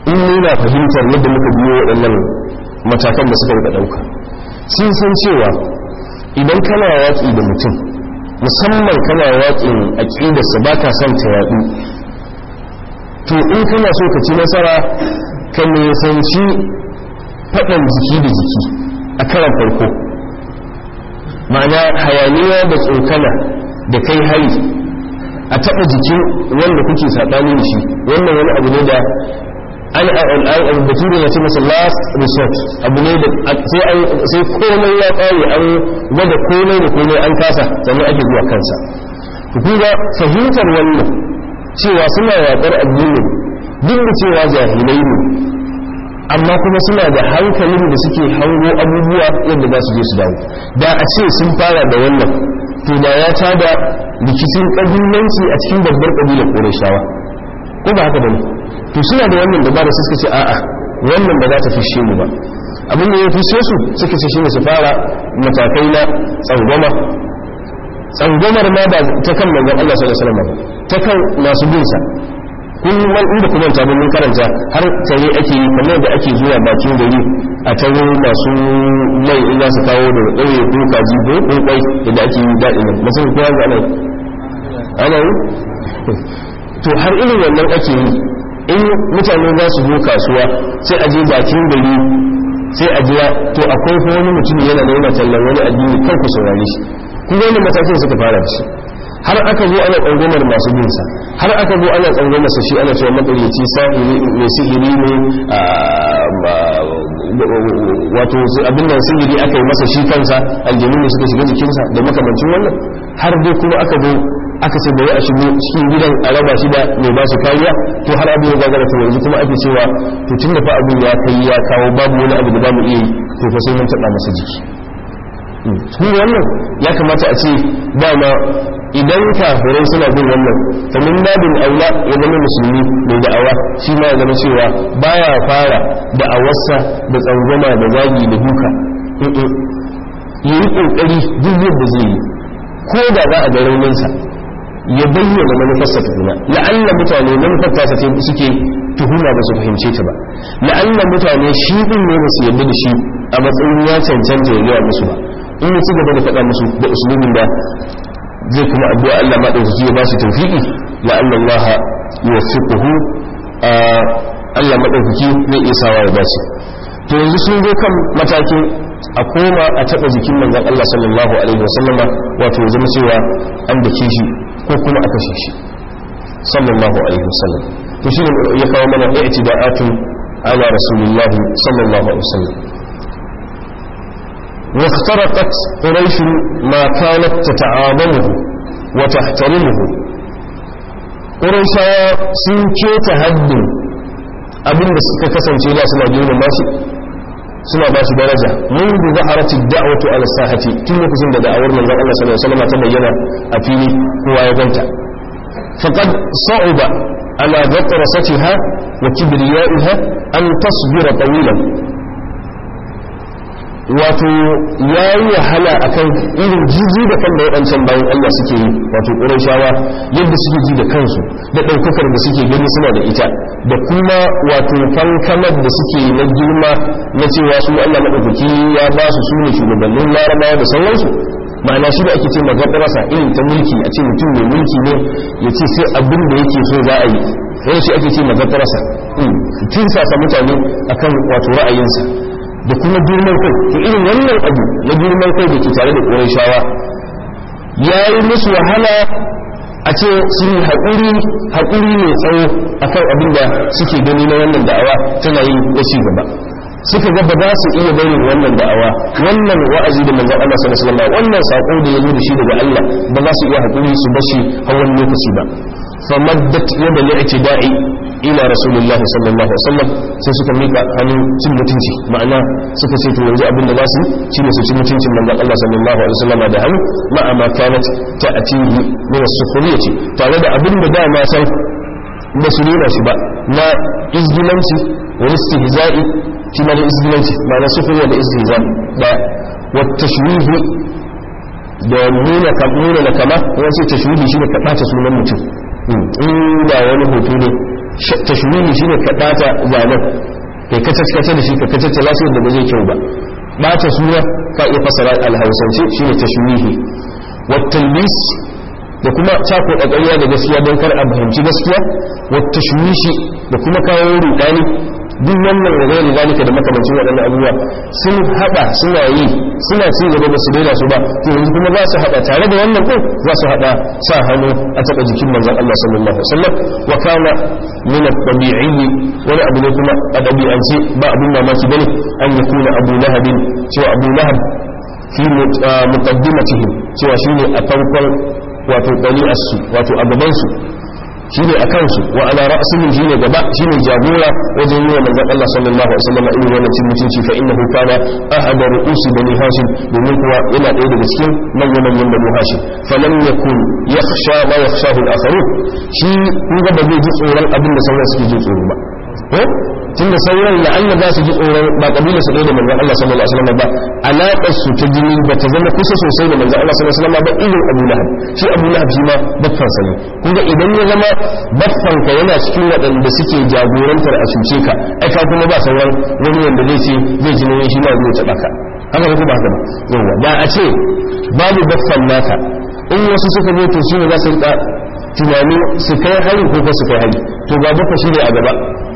[SPEAKER 1] in nuna fahimtar yadda muka biyo waɗannan matakan da suka rika ɗauka sun san cewa idan kana yaƙi da mutum musamman kana yaƙin aƙidarsa ba ka son ta yaɗu to in kana so ka ci nasara ka nisanci faɗan jiki da jiki a karan farko ma'ana hayaniya da tsokana da kai hari a taɓa jikin wanda kuke saɓani da shi wannan wani abu ne da an bature na ce masa last resort abu ne da sai komai ya ƙare an gwada komai da komai an kasa sannan ake zuwa kansa kuma fahimtar wannan cewa suna yaƙar addini duk da cewa jahilai ne amma kuma suna da hankalin da suke hango abubuwa yadda za su je su dawo da a ce sun fara da wannan to da ya tada rikicin ƙabilanci a cikin babbar ƙabilar ƙorashawa ko ba haka bane to suna da wannan dabara suka ce a'a wannan ba za ta fishe mu ba abin da ya fishe su suka ce shine su fara matakai na tsangwamar ma ba ta kan manzon Allah sallallahu alaihi wasallam ta kan masu bin sa kullum inda kuma ta mun karanta har tare ake yi kamar da ake zuwa bakin gari a tare masu mai in za su kawo da ɗauye ko kaji ko kwai da ake yi daɗi ne musamman ko yanzu ana yi to har irin wannan ake yi in mutane za su zo kasuwa sai a je bakin gari sai a jira to akwai kuma wani mutum yana da yana tallan wani addini kan ku saurare shi kuma wani matakin suka fara da shi har aka zo ana tsangomar masu binsa har aka zo ana tsangomar sa shi ana cewa matsalici mai sihiri ne wato abin nan sihiri aka yi masa shi kansa aljanu ne suka shiga jikinsa da makamancin wannan har dai kuma aka zo aka ce bai a shigo cikin gidan a raba shi da mai ba su kariya to har abin ya gagara to yanzu kuma ake cewa to tun da fa abin ya kai ya kawo babu wani abu da ba mu iya yi to fa sai mun taɓa masa jiki tun wannan ya kamata a ce dama idan kafirai suna bin wannan kamar babin aula ya zama musulmi mai da'awa shi ma ya zama cewa baya fara da'awarsa da tsangwama da zagi da duka ya yi ƙoƙari duk yadda zai yi ko da za a ga rauninsa ya bayyana manufarsa tukuna la'alla mutane manufar tasa ce suke tuhuma ba su fahimce ta ba la'alla mutane shi din ne ba su yarda da shi a matsayin ya cancanta ya gaya musu ba in ya ci gaba da faɗa musu da usulubin da zai kuma addu'a Allah maɗaukaki ya ba shi tawfiqi la'alla Allah yuwaffiquhu Allah maɗaukaki zai iya sawa ya dace to yanzu sun zo kan matakin a koma a taɓa jikin manzon Allah sallallahu alaihi wasallama wato ya zama cewa an dake shi ko kuma a kashe shi sallallahu alaihi wasallam to shi ya kawo mana i'tida'atu ala rasulillah sallallahu alaihi wasallam واخترقت قريش ما كانت تتعاظمه وتحترمه قريش sun keta haddin abin da suka kasance da suna girmama shi suna ba shi daraja mun da za'arati da'watu ala sahati tun lokacin da da'awar manzon Allah sallallahu alaihi wasallam ta bayyana a fili kowa ya ganta faqad sa'uba ala ghatrasatiha wa kibriyaiha an tasbira tawilan wato yayi wahala akan irin jiji da kan da wadancan bayan Allah suke yi wato Qurayshawa yadda suke ji da kansu da daukakar da suke gani suna da ita da kuma wato fankamar da suke na girma na cewa su Allah madaukaki ya ba su sune shugabannin Larabawa da sauransu ma'ana shi da ake ce magabarasa irin ta mulki a ce mutum mai mulki ne ya ce sai abin da yake so za a yi sai shi ake ce magabarasa tun sasa mutane akan wato ra'ayinsa da kuma girman kai to irin wannan abu na girman kai da ke tare da Qurayshawa ya yi musu wahala a ce sun haƙuri mai tsawo akan abin da suke gani na wannan da'awa tana yi da ci gaba suka ga ba za su iya barin wannan da'awa wannan wa'azi da manzon Allah sallallahu alaihi wasallam wannan sako da ya zo da shi daga Allah ba za su iya haƙuri su bashi hawan lokaci ba famaddat yada li'tida'i ila rasulullahi sallallahu alaihi wasallam sai suka mika hannun cin mutunci ma'ana suka ce to yanzu abin da za su shine su ci mutuncin manzon Allah sallallahu alaihi wasallam da hannu ma'a ma kanat ta'tihi min as-sufuriyati tare da abin da dama san ba su nuna shi ba na izgilanci wa istihza'i shi ma da izgilanci ma'ana sufuriya da istihza da wa tashwihi da nuna na kama wani sai tashwihi shine ka bata sunan mutum in da wani hoto ne tashwihi shine ka bata zanen kai kace da shi ka kace lasiyar da ba zai kyau ba bata sura ka iya fasara al-hausance shine tashwihi wa talbis da kuma cako da ƙarya da gaskiya don kar a fahimci gaskiya wa tashwishi da kuma kawo rudani duk wannan da zai zalika da makamancin waɗannan abubuwa sun haɗa suna yi suna ci gaba da su daina su ba to yanzu kuma za su haɗa tare da wannan ko za su haɗa sa hannu a taɓa jikin manzon Allah sallallahu alaihi wasallam wa kana min at-tabi'i wani abu ne kuma a ɗabi'ance ba abin mamaki bane an yakuna Abu Lahab cewa Abu Lahab fi muqaddimatihim cewa shine a farkon wato ɗali'arsu wato a gabansu shi ne a kansu wa ala ra'asihim shi ne gaba shi ne jagora wajen yi wa manzon Allah sallallahu alaihi wasallam irin wannan cin mutunci fa innahu kana ahada ru'usi bani hashim domin kuwa yana ɗaya daga cikin manyan bani hashim falam yakun yakhsha ma yakhshahu al-akharun shi kun ga ba zai ji tsoron abin da sauran suke ji tsoro ba tun da sauran la'alla za su ji tsoron ba kabila su ɗaya da manzon Allah sallallahu alaihi wasallam ba alaƙar su ta jini ba ta zama kusa sosai da manzon Allah sallallahu alaihi wasallam ba irin Abu Lahab shi Abu Lahab shi ma baffan sa ne kun ga idan ya zama baffan ka yana cikin waɗanda suke jagorantar a cuce ka ai ka kuma ba sauran wani wanda zai ce zai ji nauyin shi ma zai taɓa ka haka ko ba haka ba yawa da a ce babu baffan naka in wasu suka zo to shine za su rika tunani su kai hari ko su kai hari to ga baffa shi ne a gaba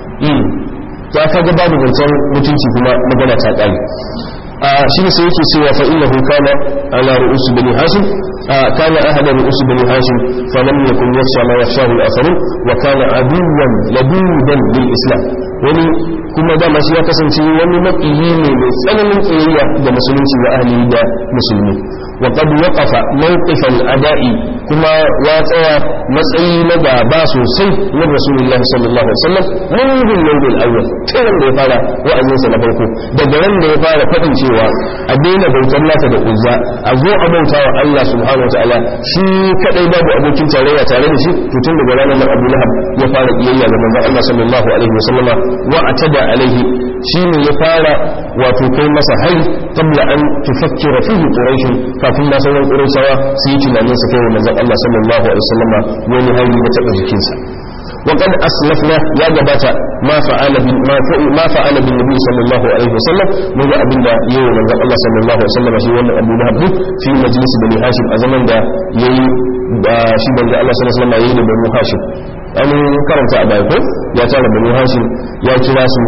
[SPEAKER 1] ya kaga babu zancen mutunci kuma magana ta ƙari shi ne sai yake cewa fa innahu kana ala ru'us bani hashim kana ahada ru'us bani hashim fa lam yakun yakhsha ma yakhshahu al-akharun wa kana aduwan ladudan lil islam wani kuma dama shi ya kasance wani maƙiyi ne mai tsananin tsayayya da musulunci wa ahli da musulmi wa qad waqafa mawqif al-ada'i kuma ya tsaya matsayi na gaba sosai na rasulullahi sallallahu alaihi wasallam mun bin al-awwal tun da ya fara wa'azinsa na farko daga ran da ya fara faɗin cewa a daina bautar lata da uzza a zo a bauta wa Allah subhanahu wataala shi kadai babu abokin tarayya tare da shi to tun daga ranar Abu Lahab ya fara kiyayya ga manzon Allah sallallahu alaihi wasallam wa atada alaihi shine ya fara wato kai masa hari qabla an tufakkira fihi quraish kafin ma sauran quraishawa su yi tunanin su kai manzon Allah sallallahu alaihi wasallam wani hari da taba jikinsa وقد أسلفنا يا جباتا ما فعل بالنبي صلى الله عليه وسلم من أبن يوم من الله صلى الله عليه وسلم في يوم أبو لهب في مجلس بني هاشم أزمن دا يي شي بن الله صلى الله عليه وسلم يي بني هاشم أنا كرمت أبايكم يا ترى بني هاشم يا كلاسو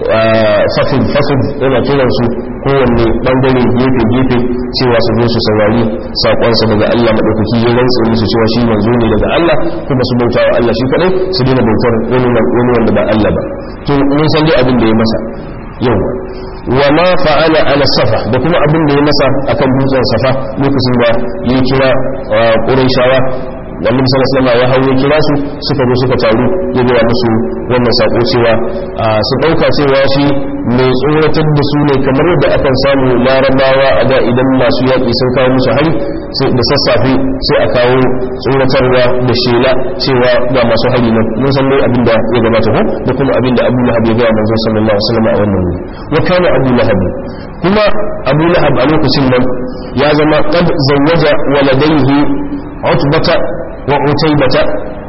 [SPEAKER 1] fasud yana kiransu kowanne bangare gefe-gefe cewa su zo su saurari saƙonsa daga Allah maɗaukaki ya rantsa musu cewa shi manzo ne daga Allah kuma su bauta wa Allah shi kaɗai su daina bautar wani wanda ba Allah ba to mun san dai abin da ya masa yau wa ma fa'ala ala safa da kuma abin da ya masa akan dutsen safa lokacin da ya kira quraishawa annabi sallallahu alaihi wasallam ya hawo kira su suka zo suka taru ya ga musu wannan sako cewa su dauka cewa shi mai tsoratar da su ne kamar yadda akan samu larabawa a da idan masu yaƙi sun kawo musu hari sai da sassafe sai a kawo tsoratarwa da shela cewa ga masu hari nan mun san dai abin da ya gabata ko da kuma abin da Abu Lahab ya ga manzon sallallahu alaihi wasallam a wannan wuri wa kana Abu Lahab kuma Abu Lahab a lokacin nan ya zama qad zawwaja waladaihi Utbata wa Utaybata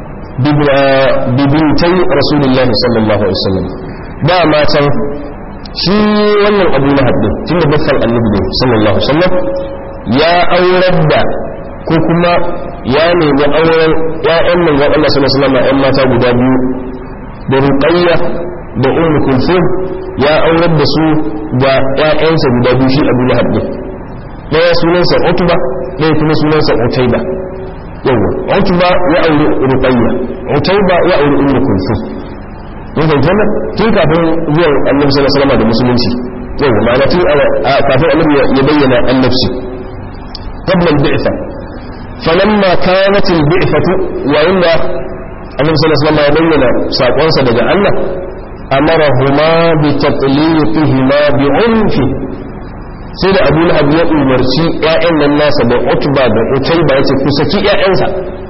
[SPEAKER 1] bibintay Rasulullah sallallahu alaihi wasallam da matan shi wannan Abu Lahab din tunda bakkan Annabi ne sallallahu alaihi wasallam ya aurar da ko kuma ya nemi auren ƴaƴan manzon Allah sallallahu alaihi wasallam ƴan mata guda biyu da Ruqayya da Ummu Kulthum ya aurar da su ga ƴaƴansa guda biyu shi Abu Lahab din ɗaya sunansa Utba ɗaya kuma sunansa Utayba yawa Utba ya auri Ruqayya Utayba ya auri Ummu Kulthum mun fahimta tun kafin zuwan Annabi sallallahu alaihi wasallam da musulunci yawa ma'ana tun kafin Annabi ya bayyana annabci qabla al-bi'tha falamma kanat al-bi'thatu wa inda Annabi sallallahu alaihi wasallam ya bayyana sakonsa daga Allah amarahuma bi tatliqihima bi unfi sai da Abu Lahab ya umarci ƴaƴan nan nasa da Utba da Utayba yace ku saki ƴaƴansa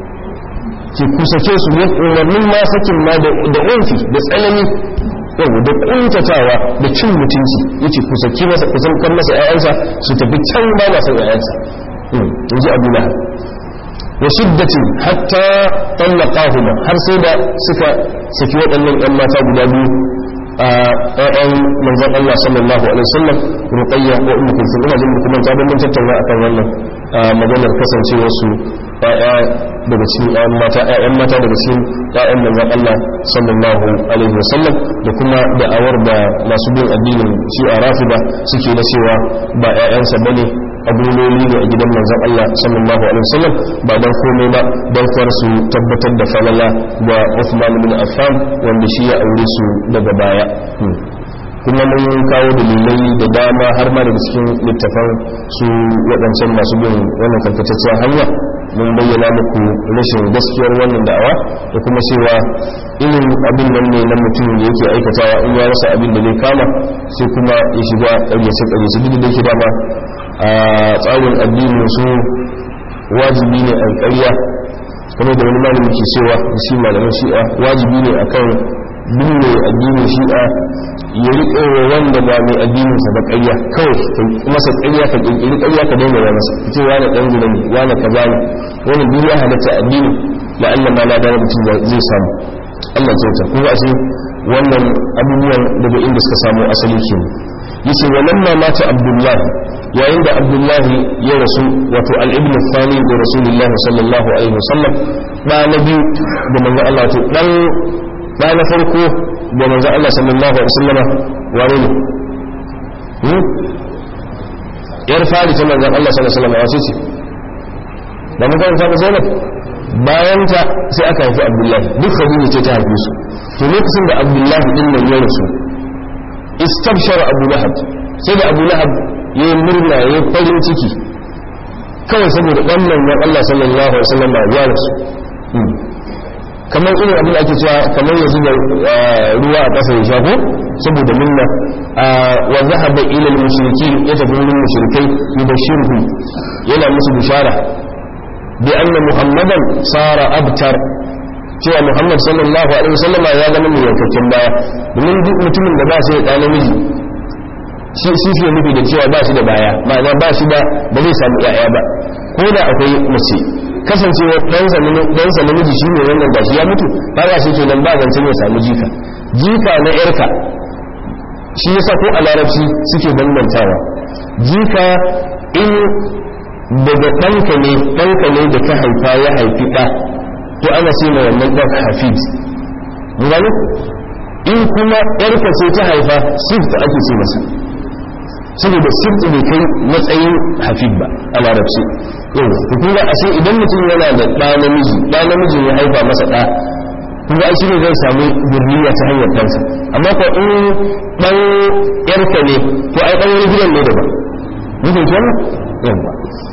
[SPEAKER 1] ki ku sake su ne umarnin ma sakin ma da unfi da tsanani yau da kuntatawa da cin mutunci yace ku saki masa ku san masa ƴaƴansa su tafi can ba na san ƴaƴansa inji Abu Lahab wa shiddatin hatta tallaqahuma har sai da suka saki waɗannan ƴan mata guda biyu a ƴaƴan manzon Allah sallallahu alaihi wasallam Ruqayya wa Ummu Kulthum. ina jin kuma ta ban tattauna akan wannan maganar kasancewar su ƴaƴa daga cikin ƴaƴan mata daga cikin ƴaƴan manzon Allah sallallahu alaihi wasallam da kuma da'awar da masu bin addinin Shi'a Rafida suke da cewa ba ƴaƴansa bane abuloli ne a gidan manzon Allah sallallahu alaihi wasallam ba dan komai ba dan kar su tabbatar da falala ga Uthman bin Affan wanda shi ya aure su daga baya. kuma mun kawo dalilai da dama har ma daga cikin littafan su waɗancan masu bin wannan karkataccen hanya mun bayyana muku rashin gaskiyar wannan da'awa da kuma cewa irin abin nan ne na mutum da yake aikatawa in ya rasa abin da zai kama sai kuma ya shiga ƙaryace duk da yake dama a tsarin addinin su wajibi ne a ƙarya kamar da wani malami ke cewa shi malamin shi'a wajibi ne akan duk mai addinin shi'a ya riƙe wanda ba mai addininsa ba ƙarya kawai masa ƙarya ka ƙirƙiri ƙarya ka daina masa ce wani ɗan gida ne wani kaza ne wani duk ya halatta addini la'alla ma la dama mutum zai samu Allah kyauta kuma a ce wannan abubuwan daga inda suka samu asali ke yace walamma mata abdullahi yayin da abdullahi ya rasu wato al-ibn thani da rasulullahi sallallahu alaihi wasallam ba na biyu da manzo Allah to dan ba na farko da manzo Allah sallallahu alaihi wasallam wane ne yar fari ta manzo Allah sallallahu alaihi wasallam wace ce da mun ga ta Zainab bayan ta sai aka haifi Abdullahi duk Khadija ce ta haife su to lokacin da Abdullahi din nan ya rasu istabshara Abu Lahab sai da Abu Lahab ya yi murna ya farin ciki kawai saboda dan manzon Allah sallallahu alaihi wasallam ya rasu kamar irin abin da ake cewa kamar yanzu da ruwa a ƙasa ya shafo saboda minna wa zahaba ila al-mushrikin ya tafi wurin mushrikai yubashshiruhum yana musu bishara bi anna muhammadan sara abtar cewa muhammad sallallahu alaihi wasallam ya zama mai yankakken baya domin duk mutumin da ba shi da namiji shi fiye nufi da cewa ba shi da baya ma'ana ba shi da ba zai samu 'ya'ya ba ko da akwai mace kasancewa ɗansa namiji shi ne wannan gashi ya mutu ba za shi ke nan ba zancen ya samu jika na yarka shi yasa ko a larabci suke bambantawa jika in daga ɗanka ne da ka haifa ya haifi ɗa to ana ce mai wannan ɗan hafiz gani in kuma yarka ce ta haifa sift ake ce masa saboda sift bai kai matsayin hafid ba a larabci yau kuma a ce idan mutum yana da ɗa namiji ya haifa masa ɗa kuma a shi ne zai samu zurriya ta hanyar kansa amma ko in ɗan yarka ne to ai ɗan wani gidan ne daban mutum kenan yawa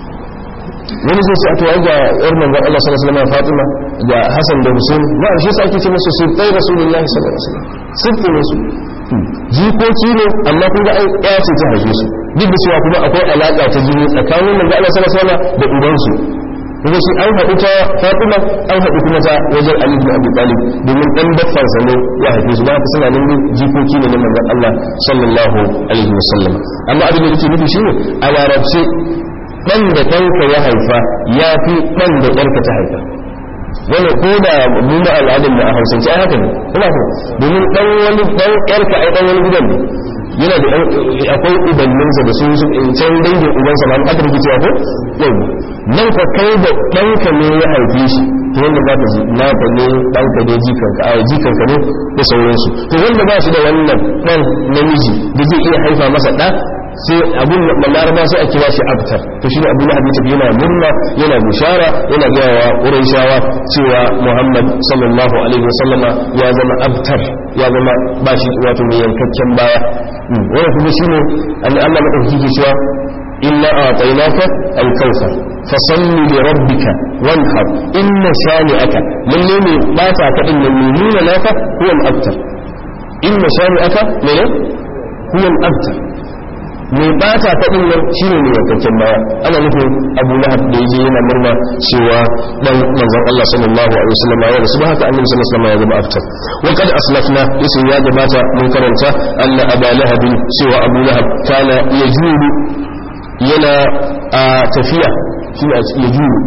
[SPEAKER 1] wani zai ce a tuwa ga yar manzon Allah sallallahu alaihi wasallam Fatima da Hassan da Hussein ba shi sa ake ce musu sirtai Rasulullahi sallallahu alaihi wasallam sirtai ne su jikoki ne amma kun ga ai ya ce ta haife su duk da cewa kuma akwai alaka ta jini tsakanin manzon Allah sallallahu alaihi wasallam da ubansu kuma shi an haɗu ta Fatima an haɗu kuma ta wajen Ali ibn Abi Talib domin dan baffansa ne ya haife su ba haka suna nan jikoki ne na manzon Allah sallallahu alaihi wasallam amma abin da yake nufi shine a larabci ɗan da ɗanka ya haifa ya fi ɗan da ɗanka ta haifa wani ko da nuna al'adun da a hausance ai haka ne kuma ko domin ɗan wani ɗan ƴarka ai ɗan wani gidan ne yana da akwai ubanninsa da su can dangin ubansa ba aka rike cewa ko yau nan ka kai da ɗanka ne ya haife shi to wanda za ka ji naka ne ɗanka ne jikanka ne da sauransu to wanda ba shi da wannan ɗan namiji da zai iya haifa masa ɗa sai abun da laraba sai a kira shi abtar to shi ne abu na hadisi yana murna yana bushara yana gaya wa quraishawa cewa muhammad sallallahu alaihi wasallama ya zama abtar ya zama ba shi wato mai yankakken baya wannan kuma shine Allah madaukaki ke cewa inna a'tainaka al-kawthar fasalli li rabbika wanhar inna shani'aka lalle ne ba ta kadin nan nuna naka huwa al-abtar inna shani'aka ne huwa al-abtar mai bata faɗin nan shi ne mai yankakken baya ana nufin abu lahab da yaje yana murna cewa dan manzon Allah sallallahu alaihi wasallam ya rasu ba haka annabi sallallahu alaihi wasallam ya zama aftar wa qad aslafna yace ya gabata mun karanta anna aba lahab cewa abu lahab kana yajuru yana tafiya shi ne yajuru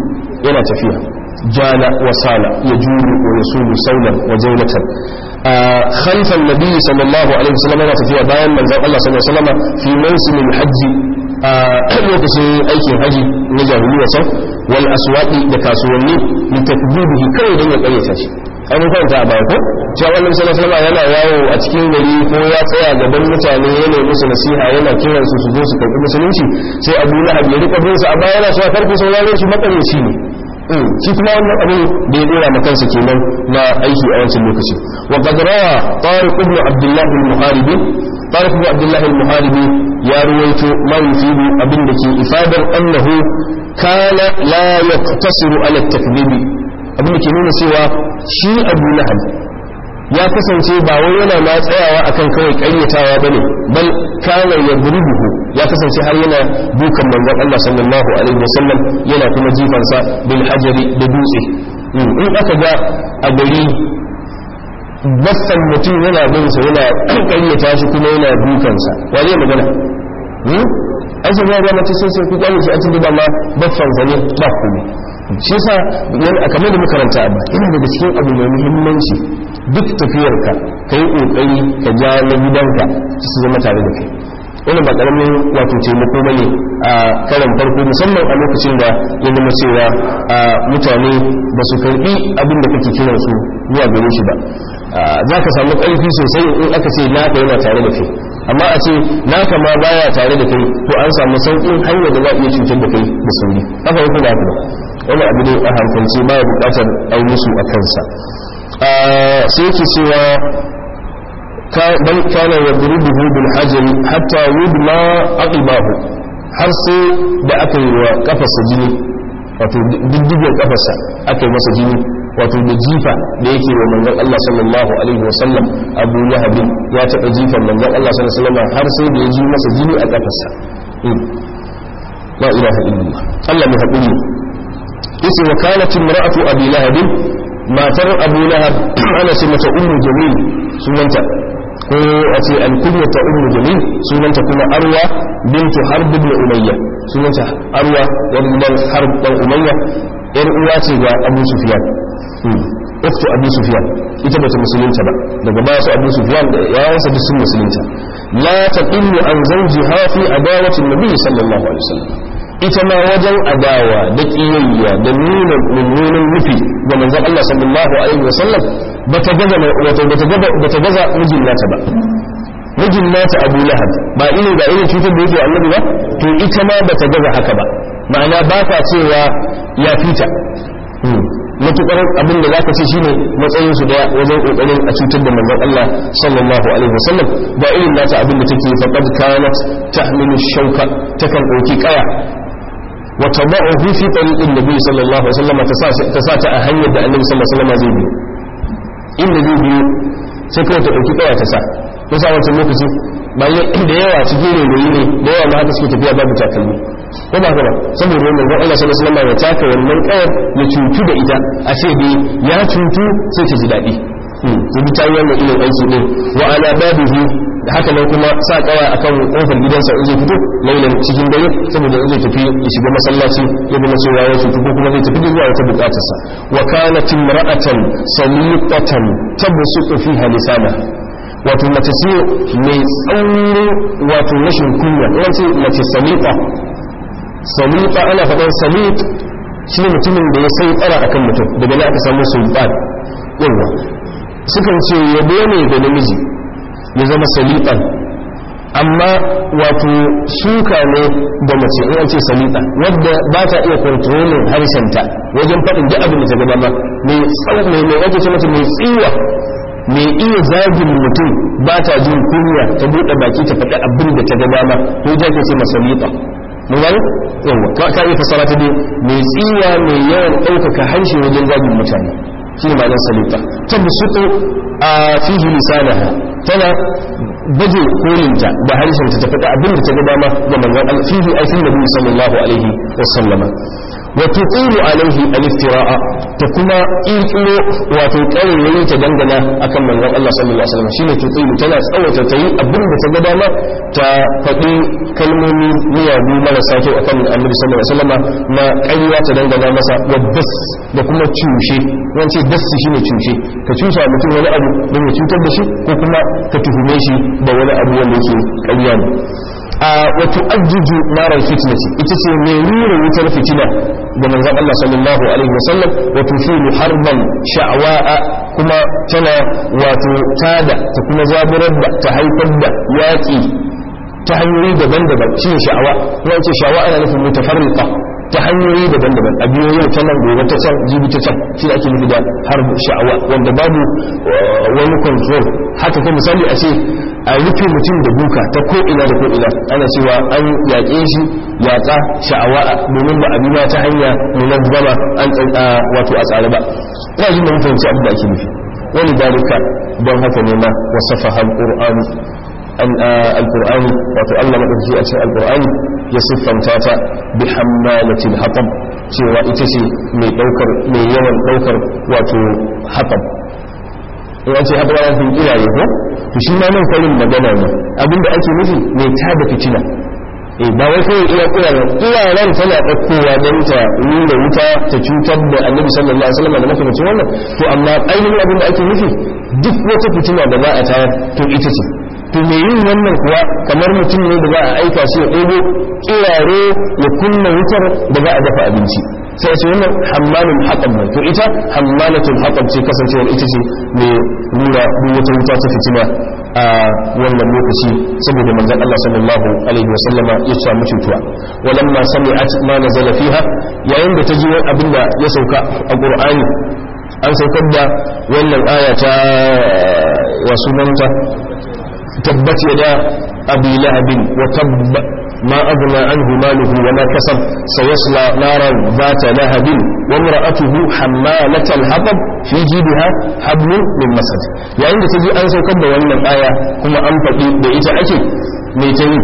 [SPEAKER 1] yana tafiya jala wa sala yajulu wa yasulu saulan wa jawlatan khalfa an-nabi sallallahu alaihi wasallam yana tafiya bayan manzon Allah sallallahu alaihi wasallam fi mawsimil hajji lokacin aikin haji na jahiliya sau wal aswaqi da kasuwanni li takdibihi kawai dan ya karyata shi an kwanta a baya ko cewa wannan sallallahu alaihi yana yawo a cikin gari ko ya tsaya gaban mutane yana musu nasiha yana kiran su zo su karɓi musulunci sai Abu Lahab ya rika bin sa amma yana cewa farko sauraron shi makaryaci ne shi kuma wannan abin da ya dora makansa kenan na aiki a wancan lokaci wa qad rawa Tariq ibn Abdullah al-Muharibi Tariq ibn Abdullah al-Muharibi ya ruwaito ma yufidu abin da ke ifadar annahu kana la yaqtasiru ala at-takdhib abin da ke nuna cewa shi Abu Lahab ya kasance ba wai yana ma tsayawa akan kawai ƙaryatawa bane bal kana yadrubuhu ya kasance har yana dukan manzon Allah sallallahu alaihi wasallam yana kuma jifansa bil hajari da dutse in aka ga a gari baffan mutum yana bin sa yana ƙaryata shi kuma yana dukansa wa zai magana an san ya mace sai ku kwallo shi a cikin ba ma baffan sa ne ba kuma shi yasa kamar da makaranta ba ina daga cikin abu mai muhimmanci duk tafiyarka ka yi ƙoƙari ka ja na gidanka su zama tare da kai wannan ba ƙaramin wato taimako ba ne a karan farko musamman a lokacin da ya zama cewa mutane ba su karɓi abin da kake kiran su zuwa gare shi ba za ka samu ƙarfi sosai in aka ce naka yana tare da kai amma a ce naka ma baya tare da kai to an samu sauƙin hanyar da za a iya cutar da kai da sauri haka yake da haka wani abu ne a hankalce ba ya buƙatar ai musu a kansa sai yake cewa bal kana yadrubuhu bil hajar hatta yudma aqibahu har sai da aka yi wa kafarsa jini wato diddigen kafarsa aka yi masa jini wato da jifa da yake wa manzon Allah sallallahu alaihi wasallam Abu Lahab ya taɓa jifan manzon Allah sallallahu alaihi wasallam har sai da ya ji masa jini a kafarsa la ilaha illallah Allah mai haƙuri yace wa kanat imra'atu Abi Lahab matar Abu Lahab ana ce mata Ummu Jamil sunanta ko a ce al-kunya ta Ummu Jamil sunanta kuma Arwa bintu Harb ibn Umayya sunanta Arwa yar gidan Harb dan Umayya yar uwa ce ga Abu Sufyan uktu Abu Sufyan ita bata musulunta ba daga baya su Abu Sufyan da yayansa duk sun musulunta la taqillu an zawjiha fi adawati an-nabi sallallahu alaihi wasallam ita ma wajen adawa da kiyayya da nuna mummunan nufi ga manzon Allah sallallahu alaihi wasallam bata gaza mijin nata ba mijin nata Abu Lahab ba irin ga irin cutar da yake annabi ba to ita ma bata gaza haka ba ma'ana ba ta cewa ya fita matukar abin da zaka ce shine matsayin su daya wajen kokarin a cutar da manzon Allah sallallahu alaihi wasallam ba irin nata abin da take faqad kanat tahmilu shauka takan dauki kaya وتضعه في طريق النبي صلى الله عليه وسلم تساتا أهنية النبي صلى الله عليه وسلم زي بيو إن زي بيو سيكون تأوكي قوة تسا wancan lokaci bayan da yawa cikin regoyi ne da yawa ma haka suke tafiya babu takalmi ko ba haka ba saboda wannan zan Allah sallallahu alaihi wasallam ya taka wannan kayar ya cutu da ita a ce dai ya cutu sai ta ji daɗi yanzu ta yi wannan ilin aiki ne wa ala babihi haka nan kuma sa kawa akan kofar gidansa in zai fito lailan cikin dare saboda in zai tafi ya shiga masallaci ya bi cewa ya fito ko kuma zai tafi da zuwa wata bukatarsa wa kanat imra'atan saliqatan tabsutu fiha lisana wato mace ce mai tsauri wato rashin kunya yawanci mace saliqa ana faɗan saliq shi mutumin da ya sai tsara akan mutum daga nan aka samu sultan yawa sukan ce yabo ne da namiji ya zama saliqan amma wato suka ne da mace in an ce saliqa wadda ba ta iya kontrolin harshenta wajen faɗin duk abin da ta gaba ma mai ake ce mata mai tsiwa mai iya zagin mutum ba ta jin kunya ta buɗe baki ta faɗi abin da ta gaba ma ko ja ke ce masaliqa mun gani yawa ka iya fasara ta dai mai tsiwa mai yawan ɗaukaka harshe wajen zagin mutane shi ne ma'anar saliqa tabsutu a fihi lisanaha tana baje korinta da harshenta ta faɗi abin da ta ga dama ga manzon Allah fihi aikin nabi sallallahu alaihi wa sallama wa tuqilu alaihi al-iftira'a ta kuma kirkiro wato ƙarerayi ta dangana akan manzon Allah sallallahu alaihi wasallam shine tuqilu tana tsawata ta yi abin da ta ga dama ta faɗi kalmomi miyagu marasa kyau akan annabi sallallahu alaihi wasallam na ƙarya ta dangana masa wa bas da kuma cushe wance bas shine cushe ka cusa mutum wani abu don ya cutar da shi ko kuma ka tuhume shi da wani abu wanda yake ƙarya ne wato ajjuju narar fitnati ita ce mai rura wutar fitina da manzon Allah sallallahu alaihi wasallam wato filu harban sha'wa'a kuma tana wato tada ta kuma zaburar da ta haifar da yaƙi ta hanyoyi daban-daban shine sha'awa kuma ce sha'awa ana nufin mutafarriqa ta hanyoyi daban-daban a biyo yau ta nan gobe ta can jibi ta can shi ake nufi da har sha'awa wanda babu wani control haka ko misali a ce a rufe mutum da duka ta ko'ina da ko'ina ana cewa an yaƙe shi yaƙa sha'awa domin ba abin ta hanya munazzama an wato a tsare ba ina jin da mun fahimci abin da ake nufi wani dalika don haka ne ma wasafa al-qur'ani al-qur'ani wato Allah madaukaki a cikin al-qur'ani ya siffanta ta bi hammalatil hatab cewa ita ce mai yawan daukar wato hatab in an ce hatab ya fi iyaye ko to shi ma nan karin magana ne abinda ake nufi mai tada fitina ba wai kawai iyayen tana ɗaukowa don ta nuna wuta ta cutar da annabi sallallahu alaihi wasallam da makamacin wannan to amma ainihin abin da ake nufi duk wata fitina da za a tayar to ita ce to me yin wannan kuwa kamar mutum ne da za a aika shi ya ɗebo kirare ya kunna wutar da za a dafa abinci sai ce wannan hammalul hatab to ita hammalatul hatab ce kasancewar ita ce mai nuna duk wata wuta ta fitina a wannan lokaci saboda manzon Allah sallallahu alaihi wasallam ya samu cutuwa walamma sami'at ma nazala fiha yayin da ta ji abinda ya sauka a Qur'ani an saukar da wannan aya ta wasunanta tabbat yada abi lahab wa tabb ما أغنى عنه ماله وما كسب سيصلى نارا ذات لهب وامرأته حمالة الحطب في جيبها حبل من مسد يعني عند تجي أنسى كبه وأن الآية كما أنفقي بإيتا أكي ميتين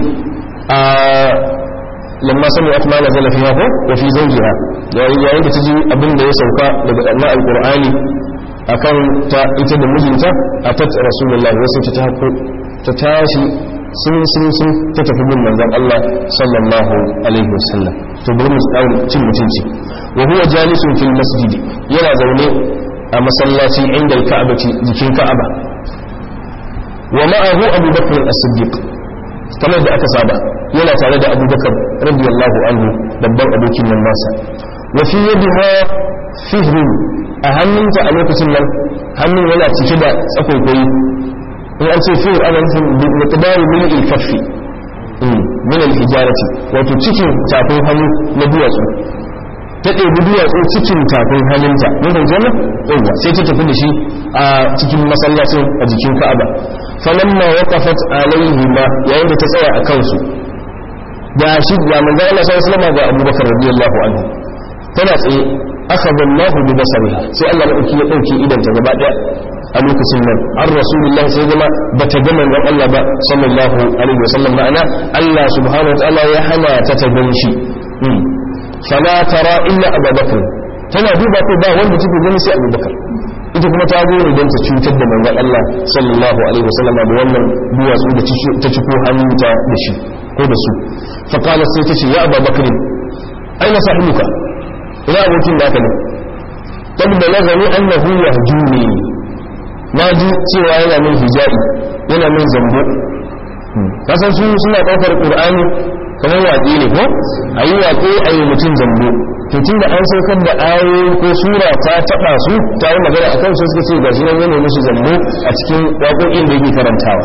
[SPEAKER 1] لما سمعت ما نزل فيها وفي زوجها يعني عند تجي أبن دا يسوكا لبقى القرآن أكان ita da mijinta a tat rasulullahi wasu ta tashi sun ta tafi bin manzon Allah sallallahu alaihi wasallam to bari mu tsaya cin mutunci wa huwa jalisun fil masjid yana zaune a masallaci inda al-ka'bati jikin ka'aba wa ma'ahu Abu Bakr as-Siddiq kamar da aka saba yana tare da Abu Bakr radiyallahu anhu babban abokin nan nasa wa fi yadiha fihrun a hannunta a lokacin nan hannun yana cike da tsakokoyi in an ce fiye ana nufin miqdaru min al-kaffi min al-hijarati wato cikin tafin hannu na duwatsu ta ɗebi duwatsu cikin tafin hannunta mun fahimci wannan yawa sai ta tafi da shi a cikin masallacin a jikin Ka'aba falamma waqafat alayhi ma yayin da ta tsaya a kansu da shi ga manzo Allah sallallahu alaihi wasallam ga Abu Bakar radiyallahu anhu tana tsaye akhadha Allah bi basariha sai Allah ya dauki idan ta gaba daya a lokacin nan an rasulullah sai zama ba ta gama nan Allah ba sallallahu alaihi wasallam ma'ana Allah subhanahu wa ta'ala ya hana ta ta gan shi fala tara illa Abu Bakr tana duba ko ba wanda take gani sai Abu Bakr ita kuma ta gore don ta cutar da manzon Allah sallallahu alaihi wasallam da wannan duwatsu da ta ciko hannunta da shi ko da su fa qala sai ta ce ya Abu Bakr aina sahibuka ina abokin da aka ne kad balagani annahu yahjuni na ji cewa yana min hijabi yana min zambo kasan su suna ɗaukar ƙur'ani kamar waƙe ne ko a yi waƙe a yi mutum zambo to tun da an saukar da ayoyi ko sura ta taɓa su ta yi magana a kan su suka ce ga shi nan yana musu zambo a cikin waƙoƙin da yake karantawa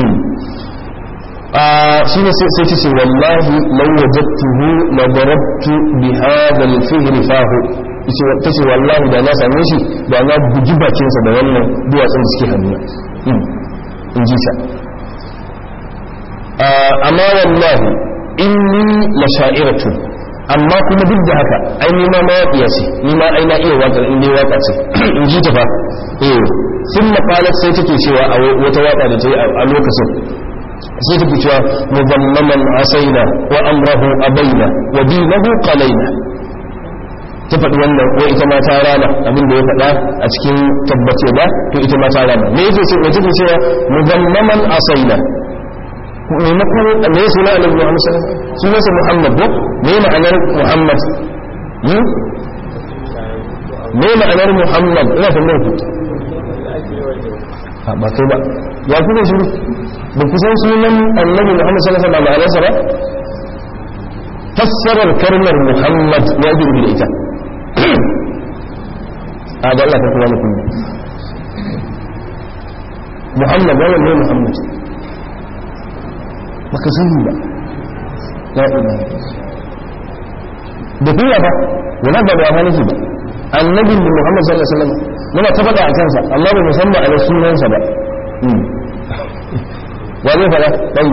[SPEAKER 1] shi ne sai ce wallahi lau wajadtuhu la darabtu bi hadha al-fihr fahu ta ce wallahi da na same shi da na bugi bakinsa da wannan duwatsun da suke hannu in ji ta amma wallahi inni la sha'iratu amma kuma duk da haka ai ni ma mawaƙiya ce ni ma ai na iya waƙar in dai waƙa ce in ji ta fa sun maƙalar sai take cewa a wata waƙa da ta yi a lokacin sai take cewa muzammaman asaina wa amrahu abaina wa dinahu qalaina faɗi wannan ko ita ma ta rana abin da ya faɗa a cikin tabbace ba to ita ma ta rana me yake ce wace ce cewa muzammaman asaina maimakon me suna annabi Muhammad sallallahu alaihi wasallam sunansa Muhammad ko me ma'anar Muhammad me ma'anar Muhammad ina tambayar ku ba kai ba ya kuma shi ba ku san sunan annabi Muhammad sallallahu alaihi wasallam ma'anarsa ba fassarar kalmar Muhammad ya girbi da ita a da Allah ta kuma mutum Muhammad ya ne Muhammad baka sani ba la ilaha da kuma ba wala ba da wani ba annabi Muhammad sallallahu alaihi wasallam muna ta faɗa a kansa amma ba musamman a sunansa ba wa zai faɗa ɗan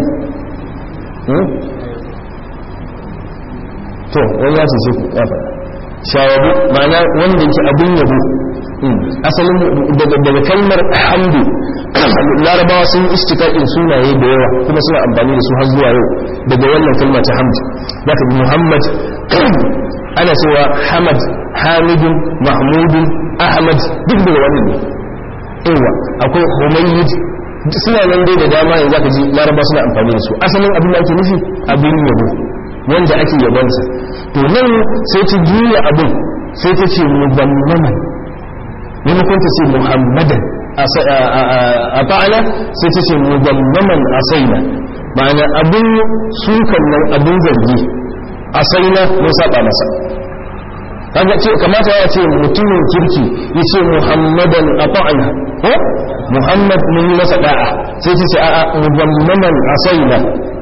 [SPEAKER 1] to wani ya ce ku ya faɗa shawabu ma'ana wanda yake abin yabo asalin daga kalmar hamdu larabawa sun istikaɗin sunaye da yawa kuma suna amfani da su har zuwa yau daga wannan kalmar ta hamdu za ka Muhammad ana cewa hamad hamidun mahmudun ahmad duk daga wannan ne yawa akwai humayyid suna nan dai da dama yanzu zaka ji laraba suna amfani da su asalin abin da ake nufi abin yabo wanda ake yabonsa to nan sai ta juya abin sai ta ce muzammaman maimakon ta ce muhammadan a fa'ala sai ta ce muzammaman asaina ma'ana abin sukan nan abin zargi asaina mun saba masa kaga ce kamata ya ce mutumin kirki ya ce muhammadan ata'ana ko muhammad mun yi masa da'a sai ta ce a'a muzammaman asaina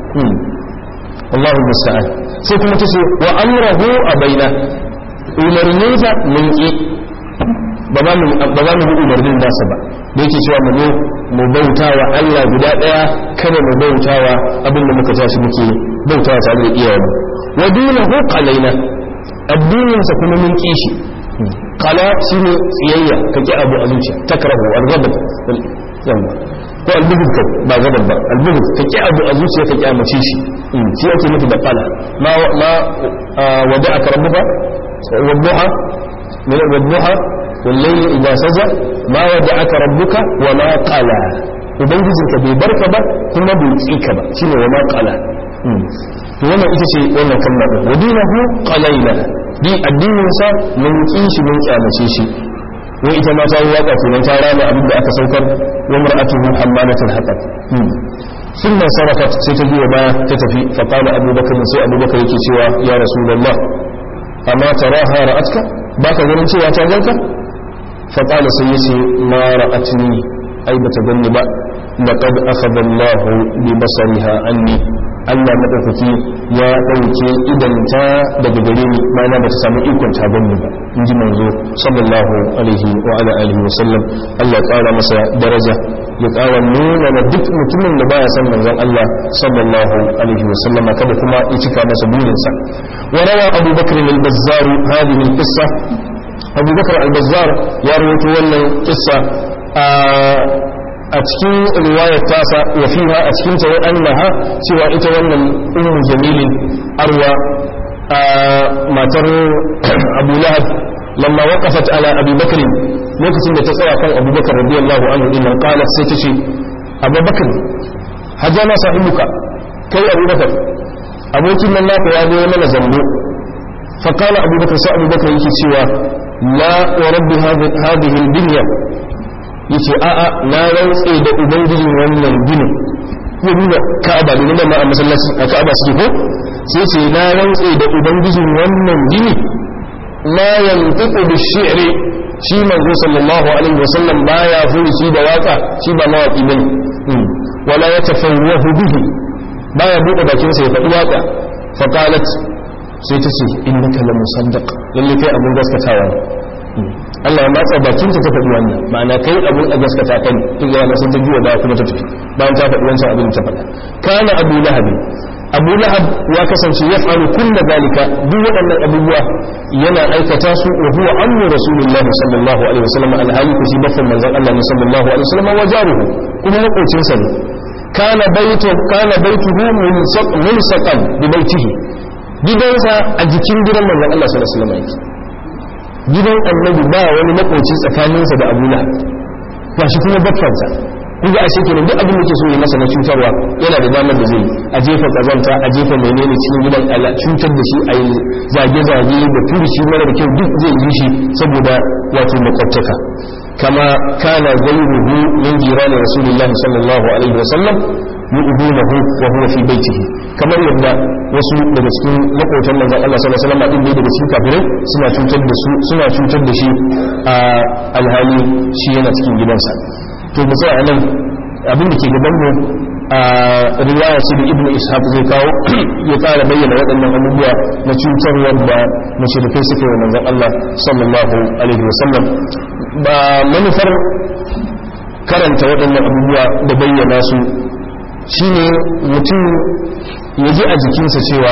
[SPEAKER 1] Allahu musta'an sai kuma ta ce wa amrahu abaina umarninsa mun ki ba za mu bi umarnin nasa ba da yake cewa mu bautawa Allah guda daya kada mu bautawa abinda muka tashi muke bautawa tare da iyayenmu wa dinahu qalaina addininsa kuma mun ki shi qala shine tsiyayya kake abu a zuciya takrahu al-ghadab yawa ko al-bughd ba ghadab ba al-bughd kake abu a zuciya kake amace shi shi yake nufi da qala ma wada'aka rabbuka wadduha min wadduha والليل إذا سجى ما ودعك ربك وما قلى ubangijinka bai barka ba kuma bai tsika ba shine wa ma qala to wannan ita ce wannan kalma din wadinahu qalaila bi addinin sa mun kishi mun kyamace shi wai ita ma ta yi waka kenan ta rana abin da aka saukar wa mar'atuhu hammalatul hatab ثم صرفت ستجي baya ta tafi fa qala abubakar sai abubakar yake cewa ya rasulullah amma taraha ra'atka baka ganin cewa ta ganka فقال سيسي ما رأتني أي بتغني بقى لقد أخذ الله ببصرها عني Allah madaukaki ya dauke idan ta daga gare ni ma'ana ba ta samu ikon ta ganni ba inji manzo sallallahu alaihi wa ala alihi wa sallam Allah ya kara masa daraja ya kara nuna na duk mutumin da baya san manzon Allah sallallahu alaihi wa sallam kada kuma ya cika masa burinsa wa rawa Abu Bakr al-Bazzar hadhihi al-qissa Abu Bakr al-Bazzar ya rawaito wannan kissa a cikin riwayar tasa wa fiha a cikin ta annaha cewa ita wannan ummu jamil arwa matar Abu Lahab lamma waqafat ala Abi Bakr lokacin da ta tsaya kan Abu Bakr radiyallahu anhu din qalat sai tace Abu Bakr hajama sahibuka kai Abu Bakr abokin nan naka ya zo mana zambo fa qala Abu Bakr sai Abu Bakr yake cewa la wa rabbi hadhihi al-dunya yace a'a na rantse da ubangijin wannan ginin ko nuna Ka'aba da nuna ma a masallaci a Ka'aba suke ko sai ce na rantse da ubangijin wannan gini la yantiqu bi-shi'ri shi manzo sallallahu alaihi wasallam baya furuci da waka shi ba mawaki bane wala yatafawwahu bihi baya buɗe bakin sa ya faɗi waka fa qalat sai ta ce innaka la musaddaq lalle kai abun gaskatawa Allah ya matsa bakin ta faɗi wannan ma'ana kai abun a gaskata kai in ga sun ta jiwa da kuma ta tafi bayan ta faɗi wancan abin ta faɗa kana Abu Lahab ya kasance ya faru kullu dalika duk waɗannan abubuwa yana aikata su wa huwa amru rasulullahi sallallahu alaihi wasallam alhali ku shi baffan manzon Allah sallallahu alaihi wasallam wa jaruhu kuma makocin sa ne kana baituhu mulsaqan bi baitihi gidansa a jikin gidan manzon Allah sallallahu alaihi wasallam yake gidan annabi ba wani makoci tsakaninsa da Abu Lahab ba shi kuma bakkansa kun ga ashe kenan duk abin da yake so ya masa na cutarwa yana da damar da zai a jefa kazanta a jefa menene cikin gidan ala cutar da shi a yi zage-zage da furuci mara da kyau duk zai yi shi saboda wato makwabtaka kama kana ghayruhu min jirani rasulillahi sallallahu alaihi wasallam yu'dunahu wa huwa fi baitihi kamar yadda wasu daga cikin makwabtan manzon Allah sallallahu alaihi wasallam din daga cikin kafirai suna cutar da shi a alhali shi yana cikin gidansa to mu sai anan abin da ke gaban mu a riwaya ce da ibnu ishaq zai kawo ya fara bayyana waɗannan abubuwa na cutarwa da mushrikai suke wa manzon Allah sallallahu alaihi wasallam ba manufar karanta waɗannan abubuwa da bayyana su shine mutum ya ji a jikinsa cewa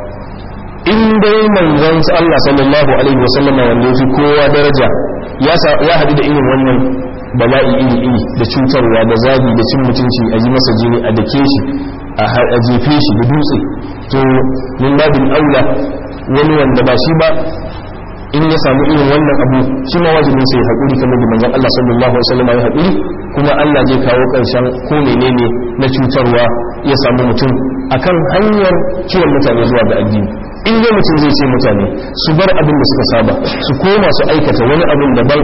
[SPEAKER 1] in dai manzon Allah sallallahu alaihi wasallama wanda yafi kowa daraja ya haɗu da irin wannan bala'i iri da cutarwa da zagi da cin mutunci a yi masa jini a dake shi a jefe shi da dutse to min babin aula wani wanda ba shi ba in ya samu irin wannan abu shi ma wajibin sai haƙuri kamar da manzon Allah sallallahu alaihi wasallam ya haƙuri kuma Allah zai kawo ƙarshen ko menene na cutarwa ya samu mutum akan hanyar kiwon mutane zuwa ga addini in dai mutum zai ce mutane su bar abin da suka saba su koma su aikata wani abin daban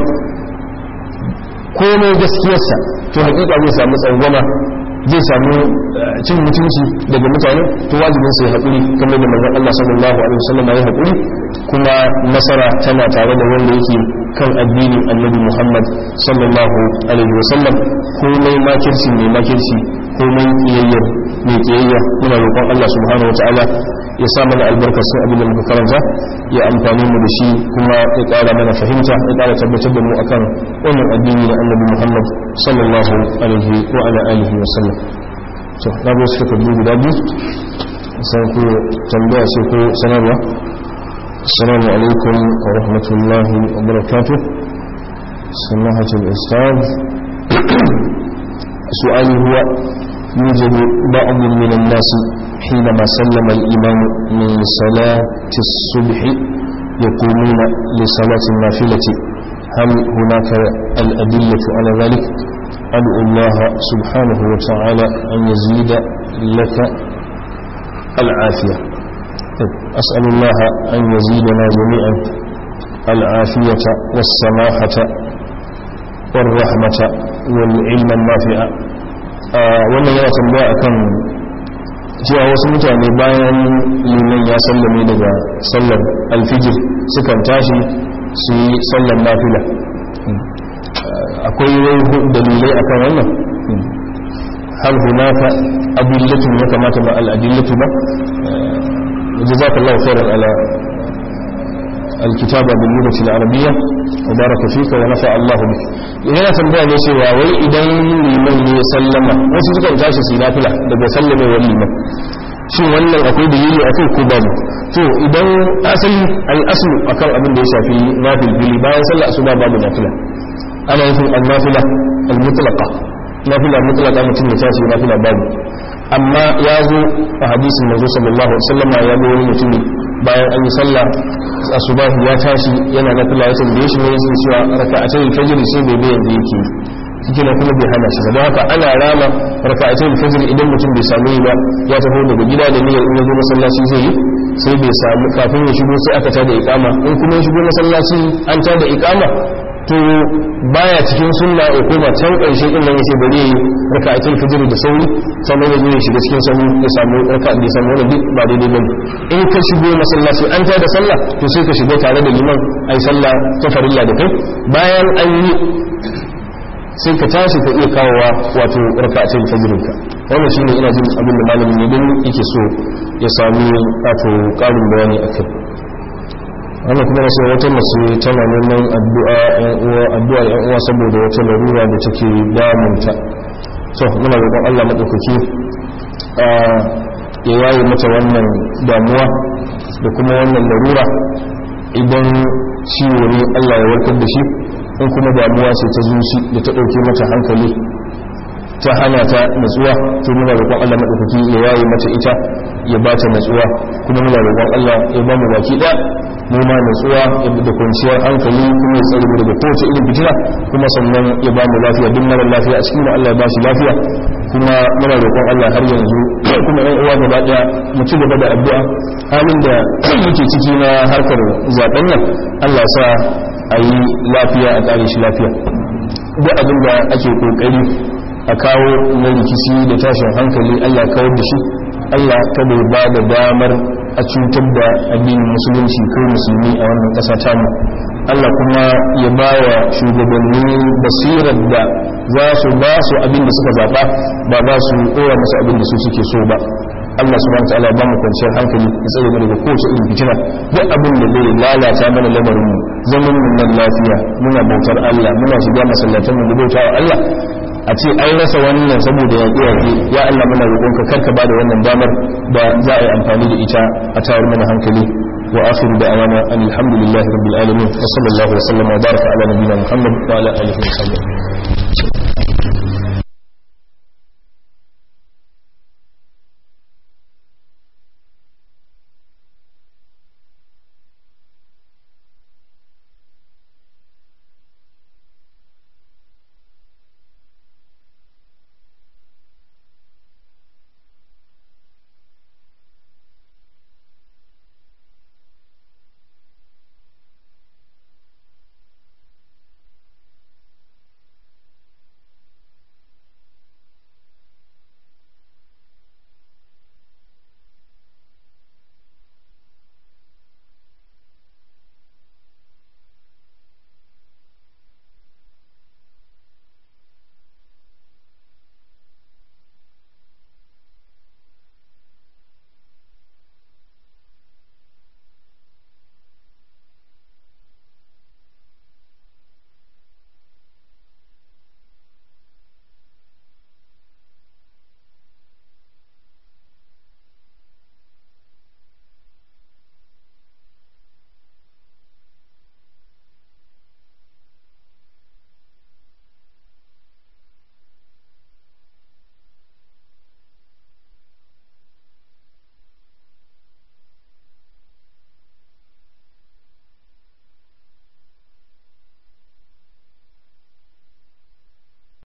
[SPEAKER 1] komai gaskiyarsa to hakika zai samu tsangwama zai samu cin mutunci daga mutane to wajibin sai haƙuri kamar da manzon Allah sallallahu alaihi wasallam ya haƙuri kuma nasara tana tare da wanda yake kan addinin Annabi Muhammad sallallahu alaihi wasallam komai makirci ne makirci komai kiyayyar ne kiyayya muna roƙon Allah subhanahu wataala ya sa mana albarkar sai abin da muka karanta ya amfani mu da shi kuma ya ƙara mana fahimta ya ƙara tabbatar da mu akan wannan addini da Annabi Muhammad sallallahu alaihi wa ala alihi wa sallam to na ba su takardu guda biyu sai ku tambaya sai ku sanarwa assalamu alaikum wa rahmatullahi wa barakatuh samahatul ustaz su'ali huwa يوجد بعض من الناس حينما سلم الإمام من صلاة الصبح يقومون لصلاة النافلة هل هناك الأدلة على ذلك؟ أدعو الله سبحانه وتعالى أن يزيد لك العافية أسأل الله أن يزيدنا جميعا العافية والسماحة والرحمة والعلم النافع wannan yana tambaya akan cewa wasu mutane bayan liman ya sallame daga sallar alfijir sukan tashi su yi sallar nafila akwai dalilai akan wannan hal hunaka adillatun ya kamata ba al-adillatu ba jazakallahu khairan ala الكتابة باللغة العربية وبارك فيك ونفع الله بك yana tambaya ne cewa wai idan liman ne sallama wasu suka tashi su nafila daga sallame wa liman shin wannan akwai dalili akai ko babu to idan asali al-aslu akan abin da ya shafi nafil bayan sallar asuba babu nafila ana yin an-nafila al-mutlaqa nafila mutlaqa mutum ya tashi nafila babu amma ya zo a hadisin manzo sallallahu alaihi wasallam ya ga wani mutum bayan an yi sallah asubahi ya tashi yana nafila ya tambaye shi ne yake cewa raka'atul fajr sai bai bayan da yake cikin kuma bai hana shi da haka ana rama raka'atul fajr idan mutum bai samu yi ba ya taho daga gida da niyyar in ya zo masallaci zai yi sai bai samu kafin ya shigo sai aka tada iqama in kuma ya shigo masallaci an tada iqama to baya cikin sunna ko kuma can ƙarshe din nan yace bari yi raka'atul fajr da sauri sannan ya zo ya shiga cikin sahu ya samu raka'a da samu wannan duk ba daidai bane in ka shigo masallaci an tada sallah to sai ka shigo tare da liman ai sallah ta farilla da kai bayan an yi sai ka tashi ka iya kawowa wato raka'atul fajr ka wannan shine ina jin abin da malamin ne din yake so ya sami wato ƙarin bayani akai wannan kuma sai wata mace tana neman addu'a yan uwa saboda wata larura da take damunta to muna roƙon Allah madaukaki ya yaye mata wannan damuwa da kuma wannan larura idan ciwo ne Allah ya warkar da shi in kuma damuwa ce ta zuci da ta ɗauke mata hankali ta hana ta natsuwa, to muna roƙon Allah madaukaki ya yaye mata ita, ya ba ta natsuwa, kuma muna roƙon Allah ya ba mu baki ɗaya mu ma natsuwa da kwanciyar hankali, kuma ya tsare mu daga kowace irin fitina, kuma sannan ya ba mu lafiya, duk mara lafiya a cikin Allah ya ba shi lafiya. Kuma muna roƙon Allah har yanzu kuma ɗan uwa gaba ɗaya mu ci gaba da addu'a, halin da muke ciki na harkar zaben nan Allah sa a yi lafiya, a ƙare shi lafiya. Duk abin da ake ƙoƙari a kawo na rikici da tashin hankali Allah kawar da shi, Allah kada ya ba da damar a cutar da addinin musulunci ko musulmi a wannan ƙasa tamu. Allah kuma ya ba wa shugabanni basirar da za su ba su abin da suka zaɓa, ba za su ɗora masu abin da su suke so ba. Allah subhanahu wataala ba mu kwanciyar hankali ya tsare mu daga kowace irin fitina, duk abin da zai lalata mana lamarin mu, zaman mu nan lafiya, muna bautar Allah, muna shiga masallatan mu da bautawa Allah, a ce an rasa wannan saboda yaƙi-yaƙi, ya Allah muna roƙonka karka ba da wannan damar da za a yi amfani da ita a tayar mana hankali. wa akhiru da'wana alhamdulillahi rabbil alamin wa sallallahu wa sallama wa baraka ala nabiyyina Muhammad wa ala alihi wa sahbihi.